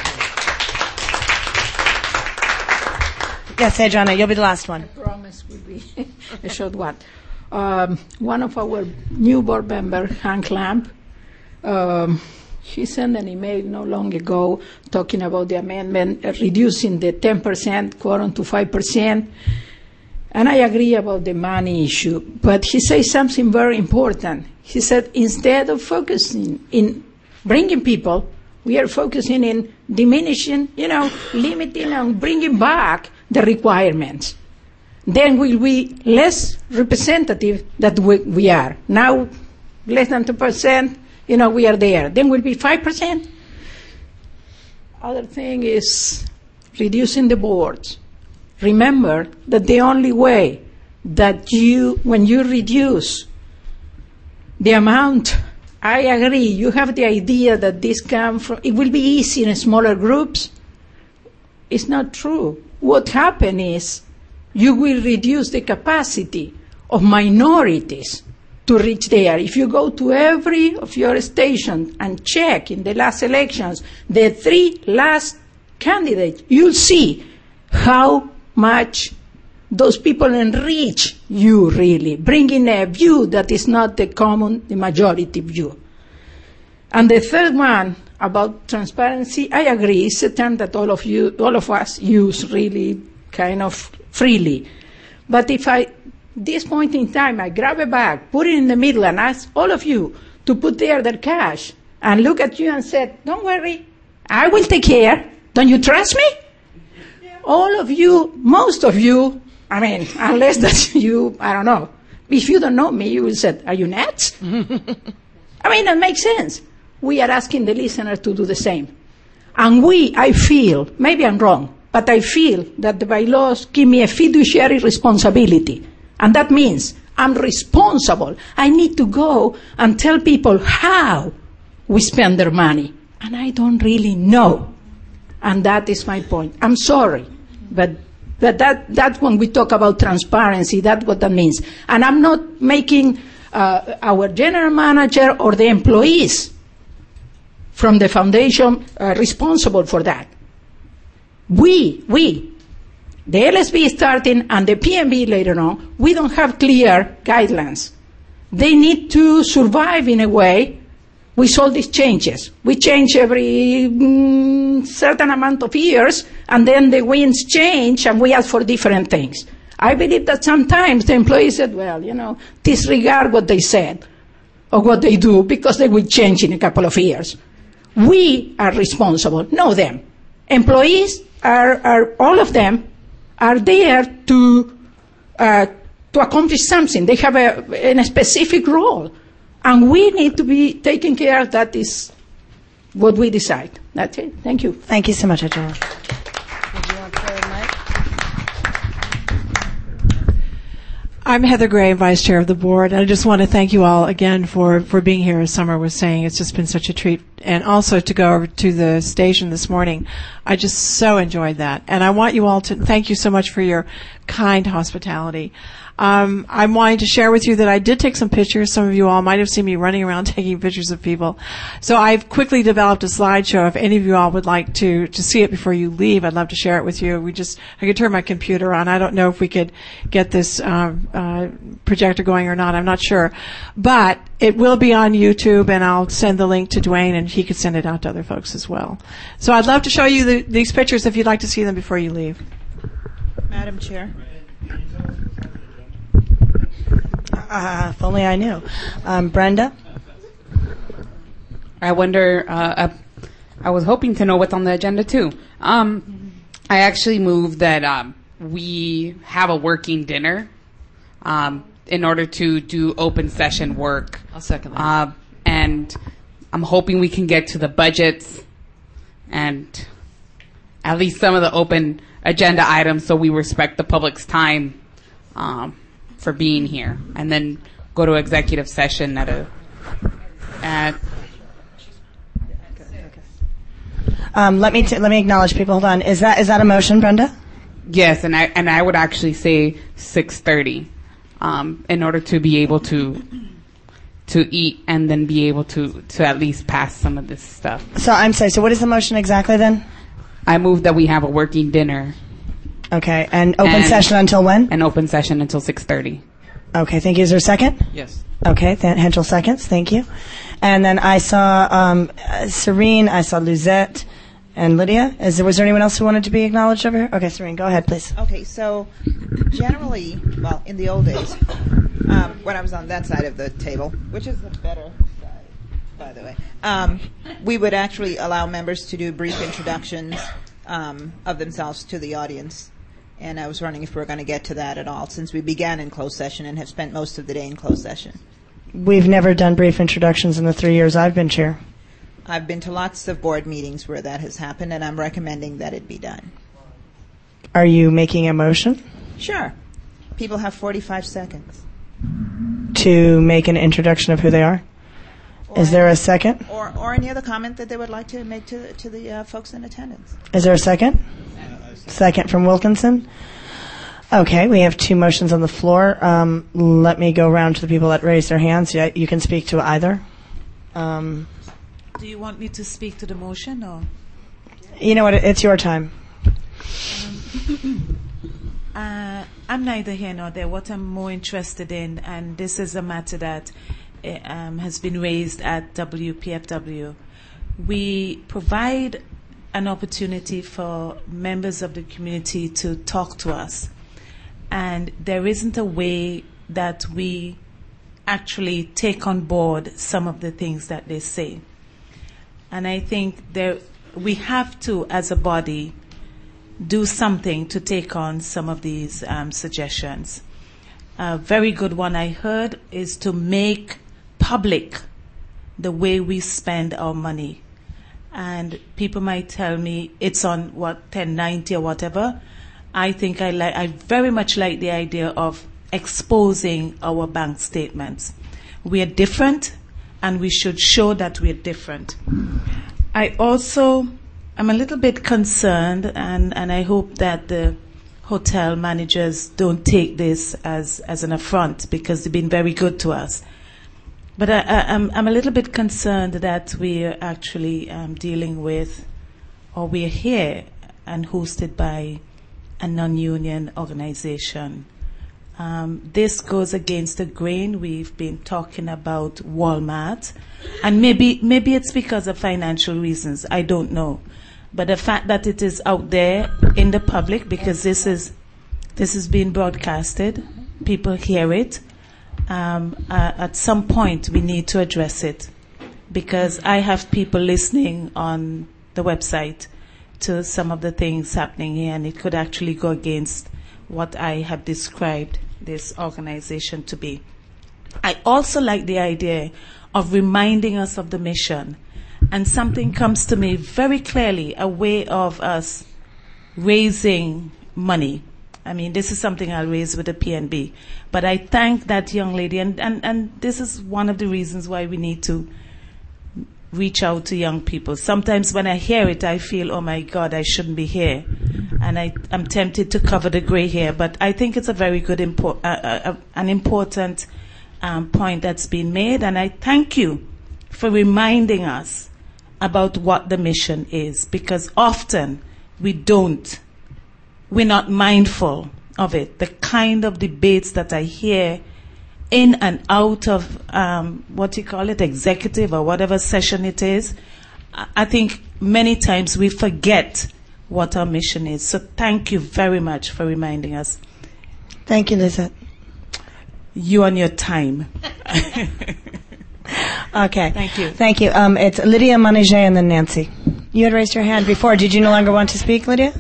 Yes, hey, Johnny, you'll be the last one. I promise will be a short one. Um, one of our new board members, Hank Lamp, um, he sent an email not long ago talking about the amendment uh, reducing the ten percent quorum to five percent. And I agree about the money issue. But he says something very important. He said instead of focusing in bringing people, we are focusing in diminishing, you know, limiting and bringing back the requirements. Then we'll be less representative than we, we are. Now, less than two percent, you know, we are there. Then we'll be five percent. Other thing is reducing the boards. Remember that the only way that you, when you reduce the amount, I agree, you have the idea that this comes from, it will be easy in smaller groups. It's not true. What happens is you will reduce the capacity of minorities to reach there. If you go to every of your stations and check in the last elections, the three last candidates, you'll see how much those people enrich you really, bringing a view that is not the common, the majority view. And the third one about transparency, I agree, it's a term that all of you, all of us use really kind of freely. But if I, this point in time, I grab a bag, put it in the middle, and ask all of you to put there their cash, and look at you and said, don't worry, I will take care. Don't you trust me? All of you, most of you, I mean, unless that you, I don't know. If you don't know me, you will say, are you nuts? I mean, that makes sense. We are asking the listener to do the same. And we, I feel, maybe I'm wrong, but I feel that the bylaws give me a fiduciary responsibility. And that means I'm responsible. I need to go and tell people how we spend their money. And I don't really know. And that is my point. I'm sorry, but but that that's when we talk about transparency, that's what that means. And I'm not making uh, our general manager or the employees from the foundation uh, responsible for that. We, we, the L S B starting and the P N B later on, we don't have clear guidelines. They need to survive in a way with all these changes. We change every mm, certain amount of years, and then the winds change, and we ask for different things. I believe that sometimes the employees said, well, you know, disregard what they said or what they do because they will change in a couple of years. We are responsible, not them. Employees are, are all of them are there to uh, to accomplish something. They have a, a specific role. And we need to be taking care that is what we decide. That's it. Thank you. Thank you so much, Angela. I'm Heather Gray, Vice Chair of the Board, and I just want to thank you all again for, for being here, as Summer was saying. It's just been such a treat. And also to go over to the station this morning. I just so enjoyed that. And I want you all to thank you so much for your kind hospitality. Um, I'm wanting to share with you that I did take some pictures. Some of you all might have seen me running around taking pictures of people. So I've quickly developed a slideshow. If any of you all would like to, to see it before you leave, I'd love to share it with you. We just, I could turn my computer on. I don't know if we could get this, um, uh, projector going or not. I'm not sure. But it will be on YouTube, and I'll send the link to Dwayne, and he could send it out to other folks as well. So I'd love to show you the, these pictures if you'd like to see them before you leave. Madam Chair. Uh, if only I knew. Um, Brenda? I wonder, uh, I was hoping to know what's on the agenda too. Um, I actually moved that um, we have a working dinner um, in order to do open session work. I'll second that. Uh, and I'm hoping we can get to the budgets and at least some of the open agenda items so we respect the public's time um, for being here, and then go to executive session at a at Um, let me t- let me acknowledge people. Hold on. Is that is that a motion, Brenda? yes, and I and I would actually say six thirty, um, in order to be able to to eat and then be able to to at least pass some of this stuff. So I'm sorry. So what is the motion exactly then? I move that we have a working dinner. Okay, and open And- session until when? An open session until six thirty. Okay, thank you. Is there a second? Yes. Okay, then Henschel seconds. Thank you. And then I saw um, uh, Serene, I saw Luzette, and Lydia. Is there, was there anyone else who wanted to be acknowledged over here? Okay, Serene, go ahead, please. Okay, so generally, well, in the old days, um, when I was on that side of the table, which is the better side, by the way, um, we would actually allow members to do brief introductions um, of themselves to the audience. And I was wondering if we we're going to get to that at all, since we began in closed session and have spent most of the day in closed session. We've never done brief introductions in the three years I've been chair. I've been to lots of board meetings where that has happened, and I'm recommending that it be done. Are you making a motion Sure. People have forty-five seconds. to make an introduction of who they are? Is there a second? Or, or any other comment that they would like to make to, to the uh, folks in attendance. Is there a second? Second from Wilkinson. Okay, we have two motions on the floor. Um, let me go around to the people that raised their hands. Yeah, you can speak to either. Um, Do you want me to speak to the motion, or? You know what? It's your time. Um, uh, I'm neither here nor there. What I'm more interested in, and this is a matter that uh, um, has been raised at W P F W, we provide an opportunity for members of the community to talk to us. And there isn't a way that we actually take on board some of the things that they say. And I think there, we have to, as a body, do something to take on some of these um, suggestions. A very good one I heard is to make public the way we spend our money. And people might tell me it's on what ten ninety or whatever. I think I like. I very much like the idea of exposing our bank statements. We are different, and we should show that we are different. I also am a little bit concerned, and, and I hope that the hotel managers don't take this as as an affront, because they've been very good to us. But I, I, I'm, I'm a little bit concerned that we are actually um, dealing with, or we are here and hosted by a non-union organization. Um, this goes against the grain. We've been talking about Walmart, and maybe maybe it's because of financial reasons. I don't know, but the fact that it is out there in the public, because this is this is being broadcasted, people hear it. Um, uh, at some point, we need to address it, because I have people listening on the website to some of the things happening here, and it could actually go against what I have described this organization to be. I also like the idea of reminding us of the mission. And something comes to me very clearly, a way of us raising money. I mean, this is something I'll raise with the P N B. But I thank that young lady, and, and, and this is one of the reasons why we need to reach out to young people. Sometimes when I hear it, I feel, oh my God, I shouldn't be here. And I, I'm tempted to cover the gray hair. But I think it's a very good, impor- uh, uh, an important um, point that's been made. And I thank you for reminding us about what the mission is, because often we don't, we're not mindful of it. The kind of debates that I hear in and out of, um, what you call it, executive or whatever session it is, I think many times we forget what our mission is. So thank you very much for reminding us. Thank you, Lizette. You and your time. Okay. Thank you. Thank you. Um, it's Lydia Maniger and then Nancy. You had raised your hand before. Did you no longer want to speak, Lydia?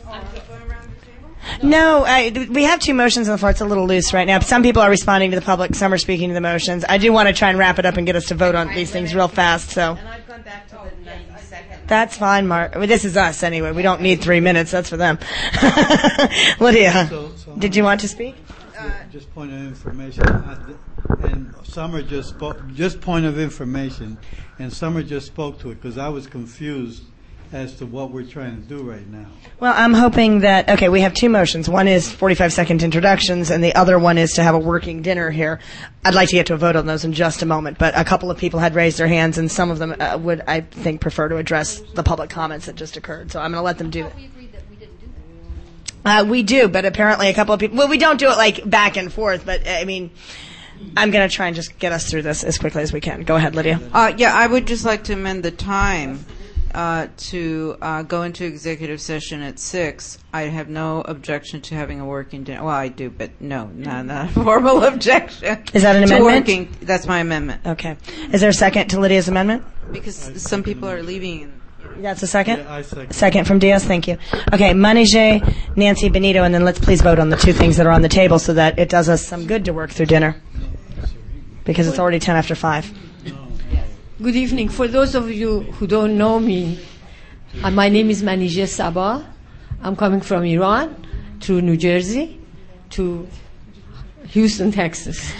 No, I, we have two motions on the floor. It's a little loose right now. Some people are responding to the public. Some are speaking to the motions. I do want to try and wrap it up and get us to vote on these things real fast. So. And I've gone back to the ninety second. That's fine, Mark. Well, this is us anyway. We don't need three minutes. That's for them. Lydia, so, so did you want to speak? Uh, just point of information. And Summer just spoke, just point of information, and Summer just spoke to it because I was confused as to what we're trying to do right now. Well, I'm hoping that, okay, we have two motions. One is forty-five second introductions, and the other one is to have a working dinner here. I'd like to get to a vote on those in just a moment, but a couple of people had raised their hands, and some of them uh, would, I think, prefer to address the public comments that just occurred. So I'm going to let them do that. Uh, we do, but apparently a couple of people, well, we don't do it like back and forth, but I mean, I'm going to try and just get us through this as quickly as we can. Go ahead, Lydia. Uh, yeah, I would just like to amend the time uh, to uh, go into executive session at six. I have no objection to having a working dinner. Well, I do, but no, not, not a formal objection. Is that an to amendment? Working, that's my amendment. Okay. Is there a second to Lydia's amendment? Because some people are leaving. That's a second? Yeah, I second. Second from Diaz, thank you. Okay, Maniger, Nancy, Benito, and then let's please vote on the two things that are on the table so that it does us some good to work through dinner. Because it's already ten after five. Good evening. For those of you who don't know me, uh, my name is Maniger Sabah. I'm coming from Iran through New Jersey to Houston, Texas.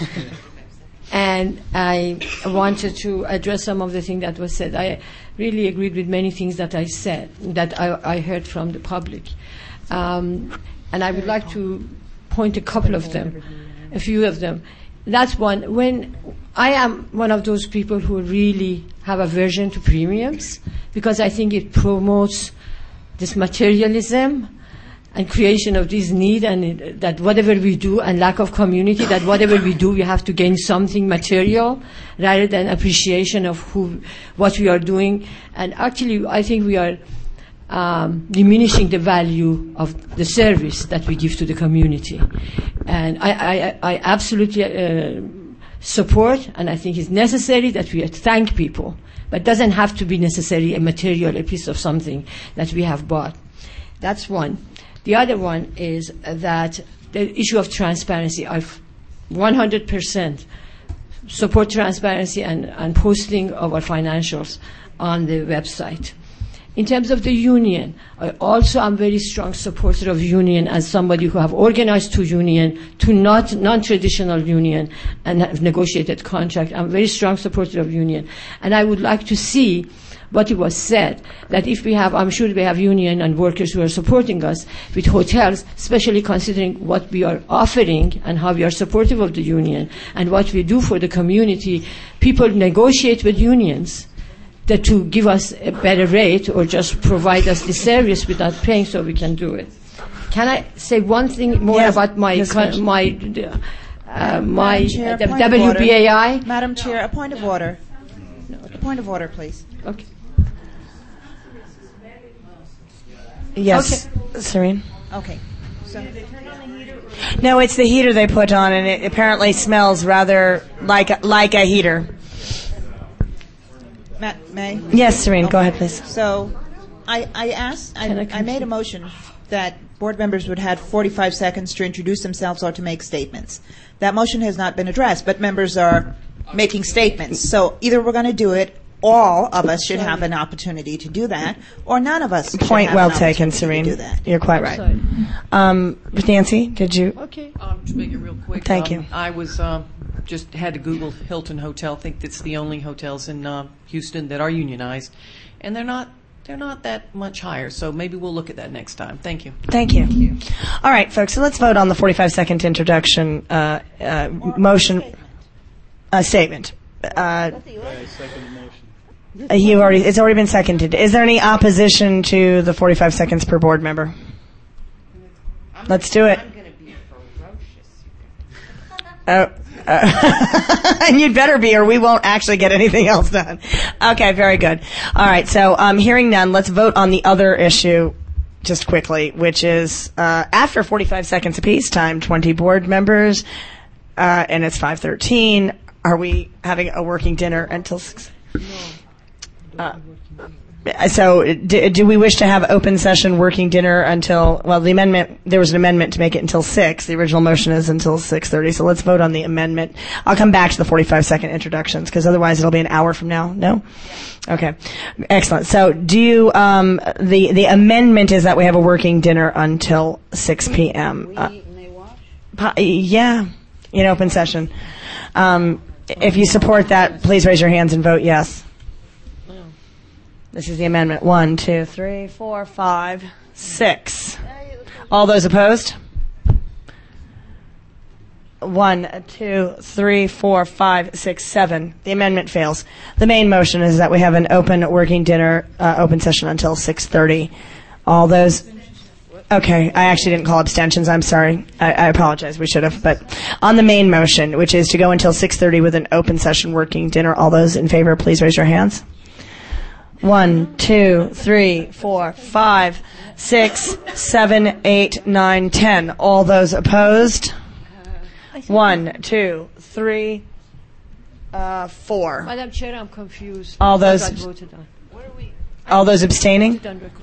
And I wanted to address some of the things that was said. I really agreed with many things that I said, that I, I heard from the public. Um, and I would like to point a couple of them, a few of them. That's one. When I am one of those people who really have aversion to premiums, because I think it promotes this materialism and creation of this need, and it, that whatever we do, and lack of community, that whatever we do, we have to gain something material rather than appreciation of who, what we are doing. And actually, I think we are um, diminishing the value of the service that we give to the community. And I, I, I absolutely uh, support, and I think it's necessary that we thank people, but it doesn't have to be necessarily a material, a piece of something that we have bought. That's one. The other one is that the issue of transparency. I one hundred percent support transparency and, and posting of our financials on the website. In terms of the union, I also am very strong supporter of union as somebody who have organized to union, to not non-traditional union, and have negotiated contract. I'm very strong supporter of union. And I would like to see what it was said, that if we have, I'm sure we have union and workers who are supporting us with hotels, especially considering what we are offering and how we are supportive of the union and what we do for the community. People negotiate with unions that to give us a better rate or just provide us the service without paying so we can do it. Can I say one thing more yes. about my, yes, con- my, uh, my Chair, uh, point W B A I? Of Madam Chair, a point of order. A point of order, please. Okay. Yes, okay. Serene? Okay. So, no, it's the heater they put on, and it apparently smells rather like a, like a heater. Ma- May? Yes, Serene, okay. go ahead, please. So, I, I asked, I, I, I made a motion that board members would have forty-five seconds to introduce themselves or to make statements. That motion has not been addressed, but members are making statements. So either we're going to do it, all of us should have an opportunity to do that, or none of us should Point have well an taken, opportunity Serene. to do that. You're quite right. Um, Nancy, did you? Okay, um, to make it real quick. Thank um, you. I was um, just had to Google Hilton Hotel. I think it's the only hotels in uh, Houston that are unionized, and they're not they're not that much higher. So maybe we'll look at that next time. Thank you. Thank you. Thank you. All right, folks. So let's vote on the forty-five second introduction uh, uh, motion uh, statement. Uh, Uh, you already, it's already been seconded. Is there any opposition to the forty-five seconds per board member? Let's do it. Oh, uh, and you'd better be, or we won't actually get anything else done. Okay, very good. All right, so um, hearing none, let's vote on the other issue just quickly, which is uh, after forty-five seconds apiece, time twenty board members, uh, and it's five thirteen. Are we having a working dinner until six? Uh, so do, do we wish to have open session working dinner until, well, the amendment, there was an amendment to make it until six. The original motion is until six thirty, so let's vote on the amendment. I'll come back to the forty-five second introductions, because otherwise it'll be an hour from now. No? Okay. Excellent. So do you, um, the, the amendment is that we have a working dinner until six p.m. Uh, po- yeah, in open session. Um, if you support that, please raise your hands and vote yes. This is the amendment. One, two, three, four, five, six. All those opposed? One, two, three, four, five, six, seven. The amendment fails. The main motion is that we have an open working dinner, uh, open session until six thirty. All those... Okay, I actually didn't call abstentions. I'm sorry. I, I apologize. We should have. But on the main motion, which is to go until six thirty with an open session working dinner, all those in favor, please raise your hands. One, two, three, four, five, six, seven, eight, nine, ten. All those opposed? One, two, three, uh, four. Madam Chair, I'm confused. All those, voted on. all those abstaining?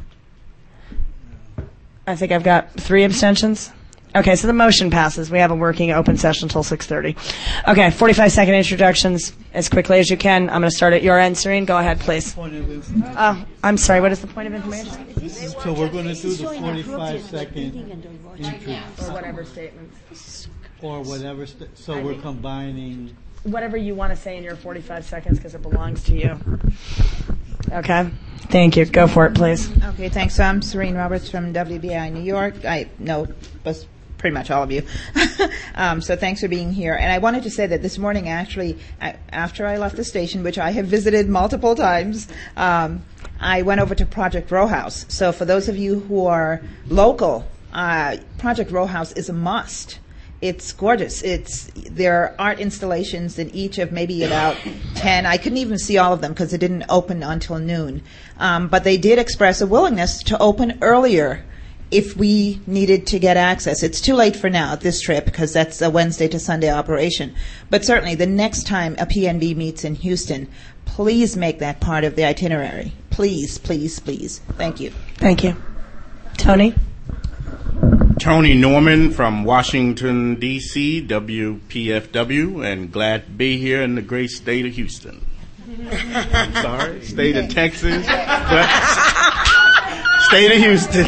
I think I've got three abstentions. Okay, so the motion passes. We have a working open session until six thirty. Okay, forty-five second introductions as quickly as you can. I'm going to start at your end. Serene, go ahead, please. Uh, I'm sorry, what is the point of information? So we're going to do the forty-five second introduction. Or whatever statements. Or whatever, st- so we're combining. Whatever you want to say in your forty-five seconds, because it belongs to you. Okay. Thank you. Go for it, please. Okay, thanks. So I'm Serene Roberts from W B I New York. I know but pretty much all of you. um, so thanks for being here. And I wanted to say that this morning, actually, I, after I left the station, which I have visited multiple times, um, I went over to Project Row House. So for those of you who are local, uh, Project Row House is a must. It's gorgeous. It's there are art installations in each of maybe about ten. I couldn't even see all of them because it didn't open until noon. Um, but they did express a willingness to open earlier if we needed to get access. It's too late for now, this trip, because that's a Wednesday to Sunday operation. But certainly the next time a P N B meets in Houston, please make that part of the itinerary. Please, please, please. Thank you. Thank you. Tony? Tony Norman from Washington, D C, W P F W, and glad to be here in the great state of Houston. I'm sorry, state of Texas, but state of Houston.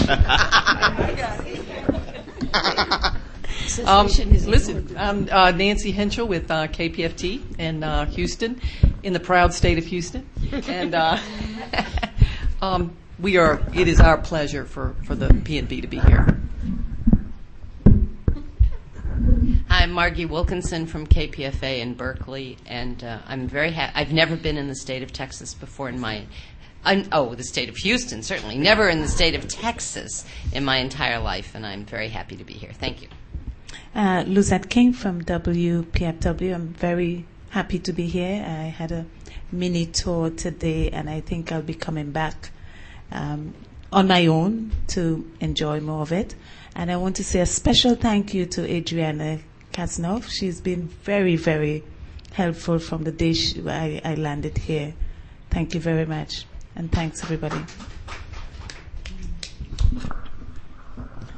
um, listen, I'm uh, Nancy Henschel with uh, K P F T in uh, Houston, in the proud state of Houston. And uh, um, we are, it is our pleasure for, for the P N B to be here. I'm Margie Wilkinson from K P F A in Berkeley, and uh, I'm very happy. I've never been in the state of Texas before in my, uh, oh, the state of Houston, certainly. Never in the state of Texas in my entire life, and I'm very happy to be here. Thank you. Uh, Luzette King from W P F W. I'm very happy to be here. I had a mini tour today, and I think I'll be coming back um, on my own to enjoy more of it. And I want to say a special thank you to Adriana Kasnov. She's been very, very helpful from the day she, I, I landed here. Thank you very much. And thanks, everybody.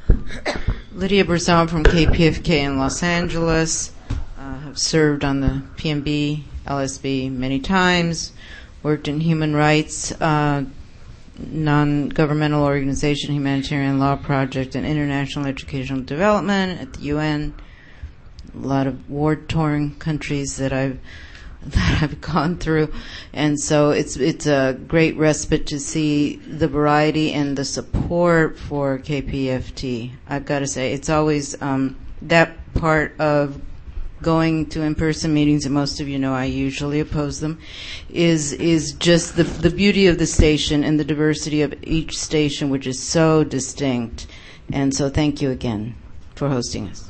Lydia Broussard from K P F K in Los Angeles. Uh, have served on the P M B, L S B many times. Worked in human rights, uh, non-governmental organization, humanitarian law project, and international educational development at the U N. A lot of war-torn countries that I've that I've gone through, and so it's it's a great respite to see the variety and the support for K P F T. I've got to say, it's always um, that part of going to in-person meetings, and most of you know I usually oppose them, is is just the the beauty of the station and the diversity of each station, which is so distinct. And so thank you again for hosting us.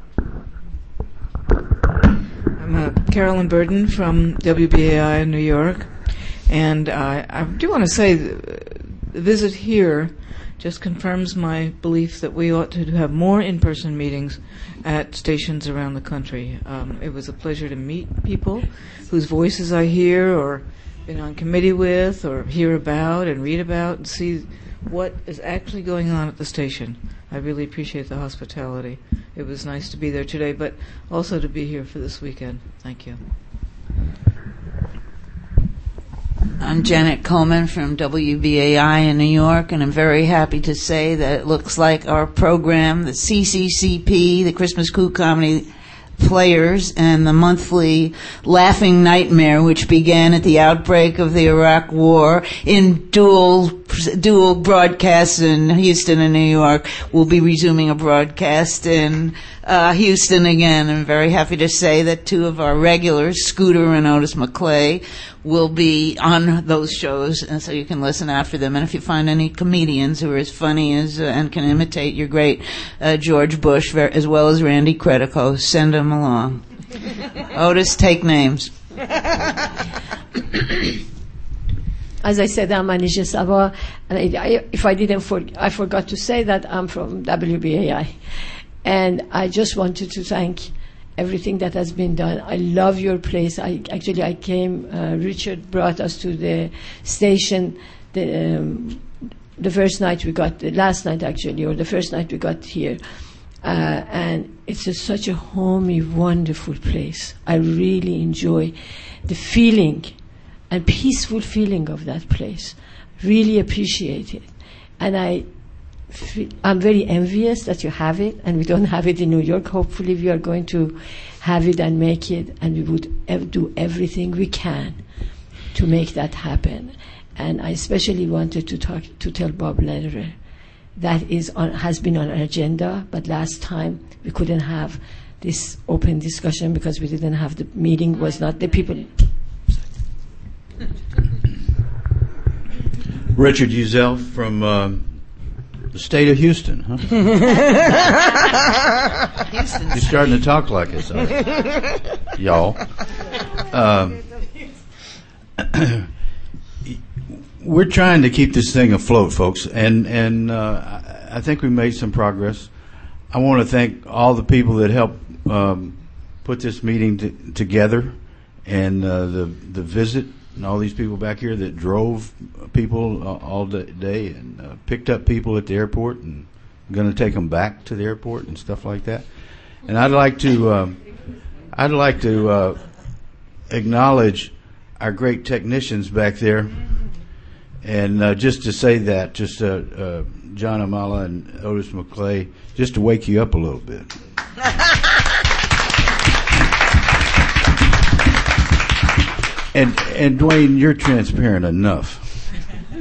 I'm uh, Carolyn Burden from W B A I in New York, and uh, I do want to say the visit here just confirms my belief that we ought to have more in-person meetings at stations around the country. Um, it was a pleasure to meet people whose voices I hear or been on committee with or hear about and read about and see what is actually going on at the station. I really appreciate the hospitality. It was nice to be there today, but also to be here for this weekend. Thank you. I'm Janet Coleman from W B A I in New York, and I'm very happy to say that it looks like our program, the C C C P, the Christmas Coup Comedy Players, and the monthly Laughing Nightmare, which began at the outbreak of the Iraq War in dual dual broadcasts in Houston and New York, will be resuming a broadcast in uh, Houston again. I'm very happy to say that two of our regulars, Scooter and Otis McClay, will be on those shows, and so you can listen after them. And if you find any comedians who are as funny as uh, and can imitate your great uh, George Bush, ver- as well as Randy Credico, send them along. Otis, take names. As I said, I'm Manija Sabah, and I, I, if I didn't, for, I forgot to say that I'm from W B A I, and I just wanted to thank everything that has been done. I love your place. I actually I came. Uh, Richard brought us to the station the um, the first night we got, the last night actually, or the first night we got here, uh, and it's just such a homey, wonderful place. I really enjoy the feeling and peaceful feeling of that place. Really appreciate it, and I. I'm very envious that you have it, and we don't have it in New York. Hopefully we are going to have it and make it, and we would ev- do everything we can to make that happen. And I especially wanted to talk to tell Bob Lederer that is on, has been on our agenda, but last time we couldn't have this open discussion because we didn't have the meeting, was not the people. Richard Uzel from uh, the state of Houston, huh? You're starting to talk like us, huh? Y'all. Um, we're trying to keep this thing afloat, folks, and and uh, I think we made some progress. I want to thank all the people that helped um, put this meeting t- together, and uh, the the visit. And all these people back here that drove people uh, all day and uh, picked up people at the airport and going to take them back to the airport and stuff like that. And I'd like to, uh, I'd like to uh, acknowledge our great technicians back there. And uh, just to say that, just uh, uh, John Amala and Otis McClay, just to wake you up a little bit. And and Dwayne, you're transparent enough.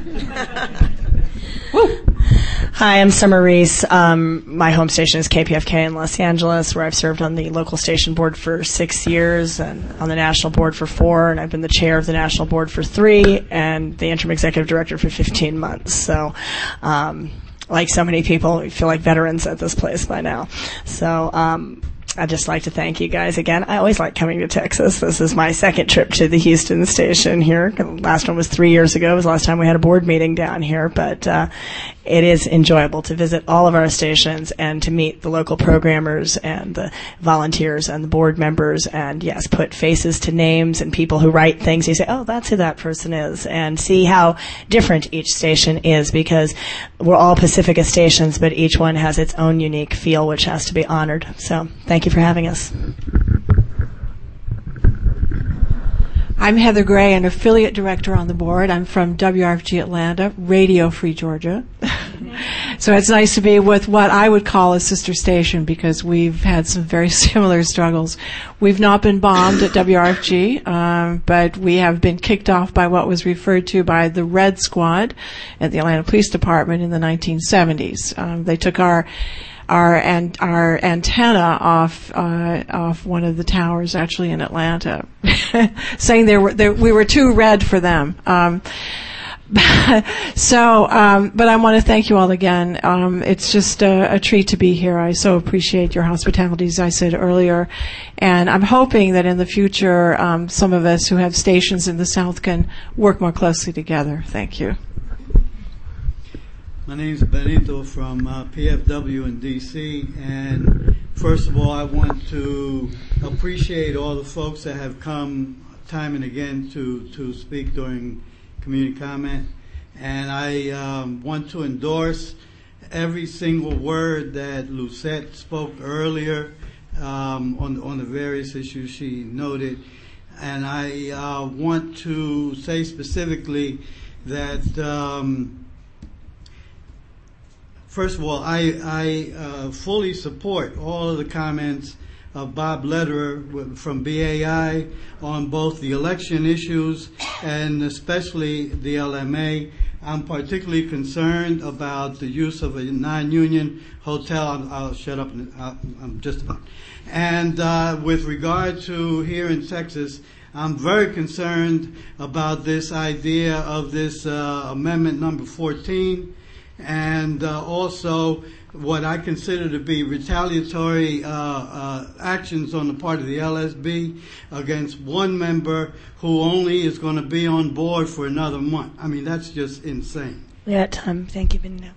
Hi, I'm Summer Reese. Um, my home station is K P F K in Los Angeles, where I've served on the local station board for six years and on the national board for four, and I've been the chair of the national board for three and the interim executive director for fifteen months. So, um, like so many people, we feel like veterans at this place by now. So, um, I'd just like to thank you guys again. I always like coming to Texas. This is my second trip to the Houston station here. The last one was three years ago. It was the last time we had a board meeting down here. But uh, it is enjoyable to visit all of our stations and to meet the local programmers and the volunteers and the board members and, yes, put faces to names and people who write things. You say, oh, that's who that person is, and see how different each station is, because we're all Pacifica stations, but each one has its own unique feel, which has to be honored. So thank you for having us. I'm Heather Gray, an affiliate director on the board. I'm from W R F G Atlanta, Radio Free Georgia. So it's nice to be with what I would call a sister station, because we've had some very similar struggles. We've not been bombed at W R F G, um, but we have been kicked off by what was referred to by the Red Squad at the Atlanta Police Department in the nineteen seventies. Um, they took our our and our antenna off uh, off one of the towers, actually in Atlanta, saying they were they, we were too red for them. Um, so, um, but I want to thank you all again. Um, it's just a, a treat to be here. I so appreciate your hospitality, as I said earlier, and I'm hoping that in the future, um, some of us who have stations in the South can work more closely together. Thank you. My name is Benito from uh, P F W in D C, and first of all, I want to appreciate all the folks that have come time and again to, to speak during community comment, and I um, want to endorse every single word that Lucette spoke earlier um, on, on the various issues she noted, and I uh, want to say specifically that um, first of all, I, I uh, fully support all of the comments of Bob Lederer from B A I on both the election issues and especially the L M A. I'm particularly concerned about the use of a non-union hotel. I'll, I'll shut up. And I'll, I'm just about. And uh, with regard to here in Texas, I'm very concerned about this idea of this uh, amendment number fourteen, and uh, also what I consider to be retaliatory uh, uh, actions on the part of the L S B against one member who only is going to be on board for another month. I mean, that's just insane. Yeah, Tom. Thank you, Benito.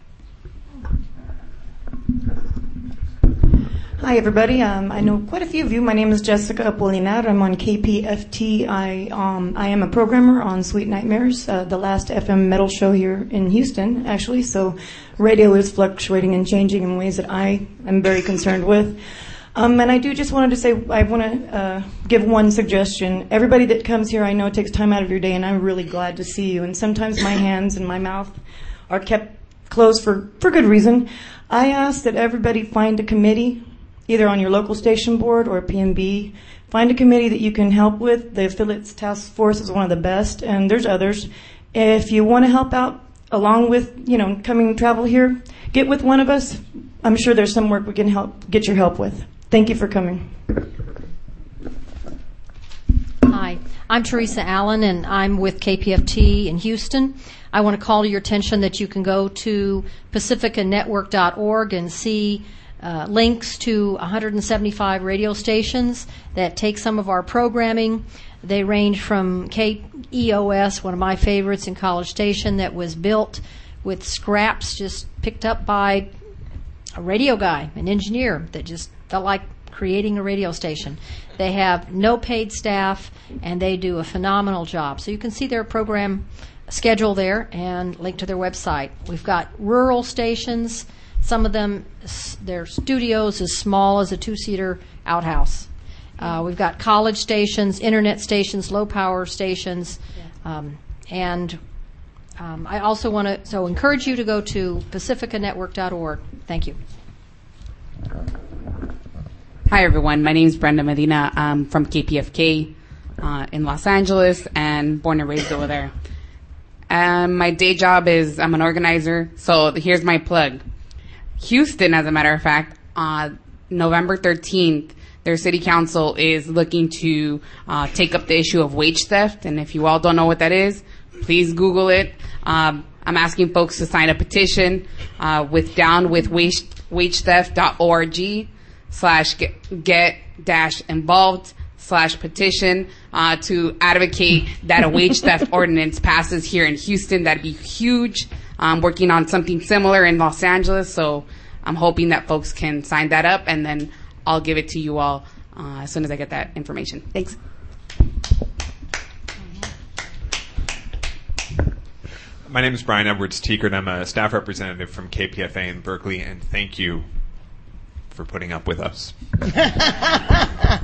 Hi, everybody. Um, I know quite a few of you. My name is Jessica Apolinar. I'm on K P F T. I um, I am a programmer on Sweet Nightmares, uh, the last F M metal show here in Houston, actually. So radio is fluctuating and changing in ways that I am very concerned with. Um, and I do just wanted to say, I want to uh, give one suggestion. Everybody that comes here, I know it takes time out of your day, and I'm really glad to see you. And sometimes my hands and my mouth are kept closed for, for good reason. I ask that everybody find a committee, either on your local station board or P M B. Find a committee that you can help with. The Affiliates Task Force is one of the best, and there's others. If you want to help out along with, you know, coming travel here, get with one of us. I'm sure there's some work we can help get your help with. Thank you for coming. Hi, I'm Teresa Allen, and I'm with K P F T in Houston. I want to call to your attention that you can go to pacifica network dot org and see Uh, links to one hundred seventy-five radio stations that take some of our programming. They range from K E O S, one of my favorites in College Station, that was built with scraps just picked up by a radio guy, an engineer, that just felt like creating a radio station. They have no paid staff, and they do a phenomenal job. So you can see their program schedule there and link to their website. We've got rural stations. Some of them, their studios as small as a two-seater outhouse. Uh, we've got college stations, internet stations, low-power stations, um, and um, I also want to so encourage you to go to pacifica network dot org. Thank you. Hi, everyone. My name is Brenda Medina. I'm from K P F K uh, in Los Angeles and born and raised over there. Um, my day job is I'm an organizer, so here's my plug. Houston, as a matter of fact, uh, November thirteenth, their city council is looking to uh, take up the issue of wage theft. And if you all don't know what that is, please Google it. Um, I'm asking folks to sign a petition uh, with down with wage, wage theft dot org slash get, get dash involved slash petition uh, to advocate that a wage theft ordinance passes here in Houston. That'd be huge. I'm working on something similar in Los Angeles, so I'm hoping that folks can sign that up, and then I'll give it to you all uh, as soon as I get that information. Thanks. My name is Brian Edwards-Teekert. I'm a staff representative from K P F A in Berkeley, and thank you for putting up with us. My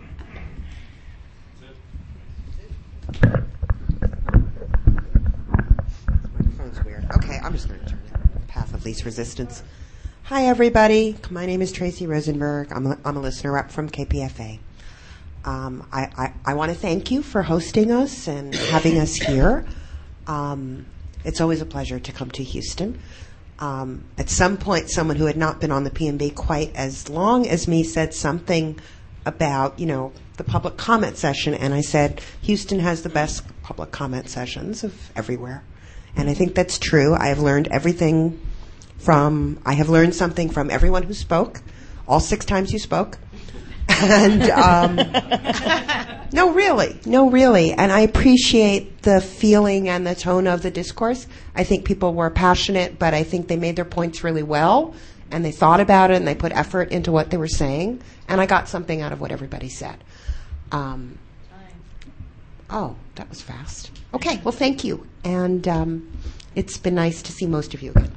phone's weird. Okay, I'm just going to turn it. Path of least resistance. Hi, everybody. My name is Tracy Rosenberg. I'm a, I'm a listener rep from K P F A. Um, I, I, I want to thank you for hosting us and having us here. Um, it's always a pleasure to come to Houston. Um, at some point, someone who had not been on the P M B quite as long as me said something about, you know, the public comment session, and I said, Houston has the best public comment sessions of everywhere. And I think that's true. I have learned everything from, I have learned something from everyone who spoke, all six times you spoke. And, um, no, really, no, really. And I appreciate the feeling and the tone of the discourse. I think people were passionate, but I think they made their points really well, and they thought about it, and they put effort into what they were saying, and I got something out of what everybody said. Um, oh, that was fast. Okay, well, thank you. And um, it's been nice to see most of you again.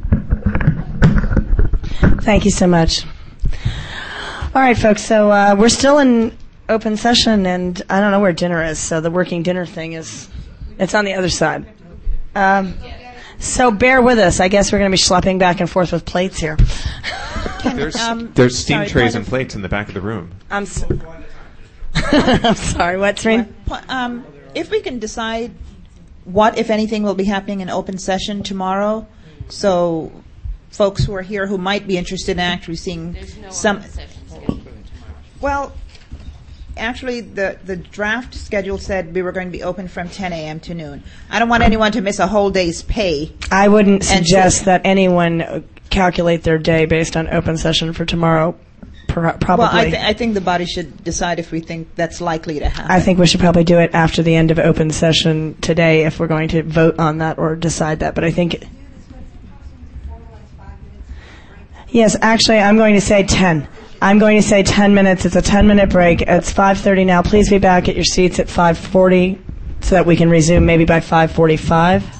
Thank you so much. All right, folks, so uh, we're still in open session, and I don't know where dinner is, so the working dinner thing is, it's on the other side. Um, so bear with us. I guess we're going to be schlepping back and forth with plates here. There's, um, there's steam sorry, trays point and of- plates in the back of the room. I'm, s- I'm sorry, what, Serene? Um, if we can decide what, if anything, will be happening in open session tomorrow, so folks who are here who might be interested in actually seeing There's no some. open session scheduled for tomorrow. Well, actually, the, the draft schedule said we were going to be open from ten a.m. to noon. I don't want anyone to miss a whole day's pay. I wouldn't And suggest so- that anyone calculate their day based on open session for tomorrow. Per- probably. Well, I, th- I think the body should decide if we think that's likely to happen. I think we should probably do it after the end of open session today if we're going to vote on that or decide that. But I think, yes, actually, I'm going to say ten. I'm going to say ten minutes. It's a ten-minute break. It's five thirty now. Please be back at your seats at five forty so that we can resume maybe by five forty-five.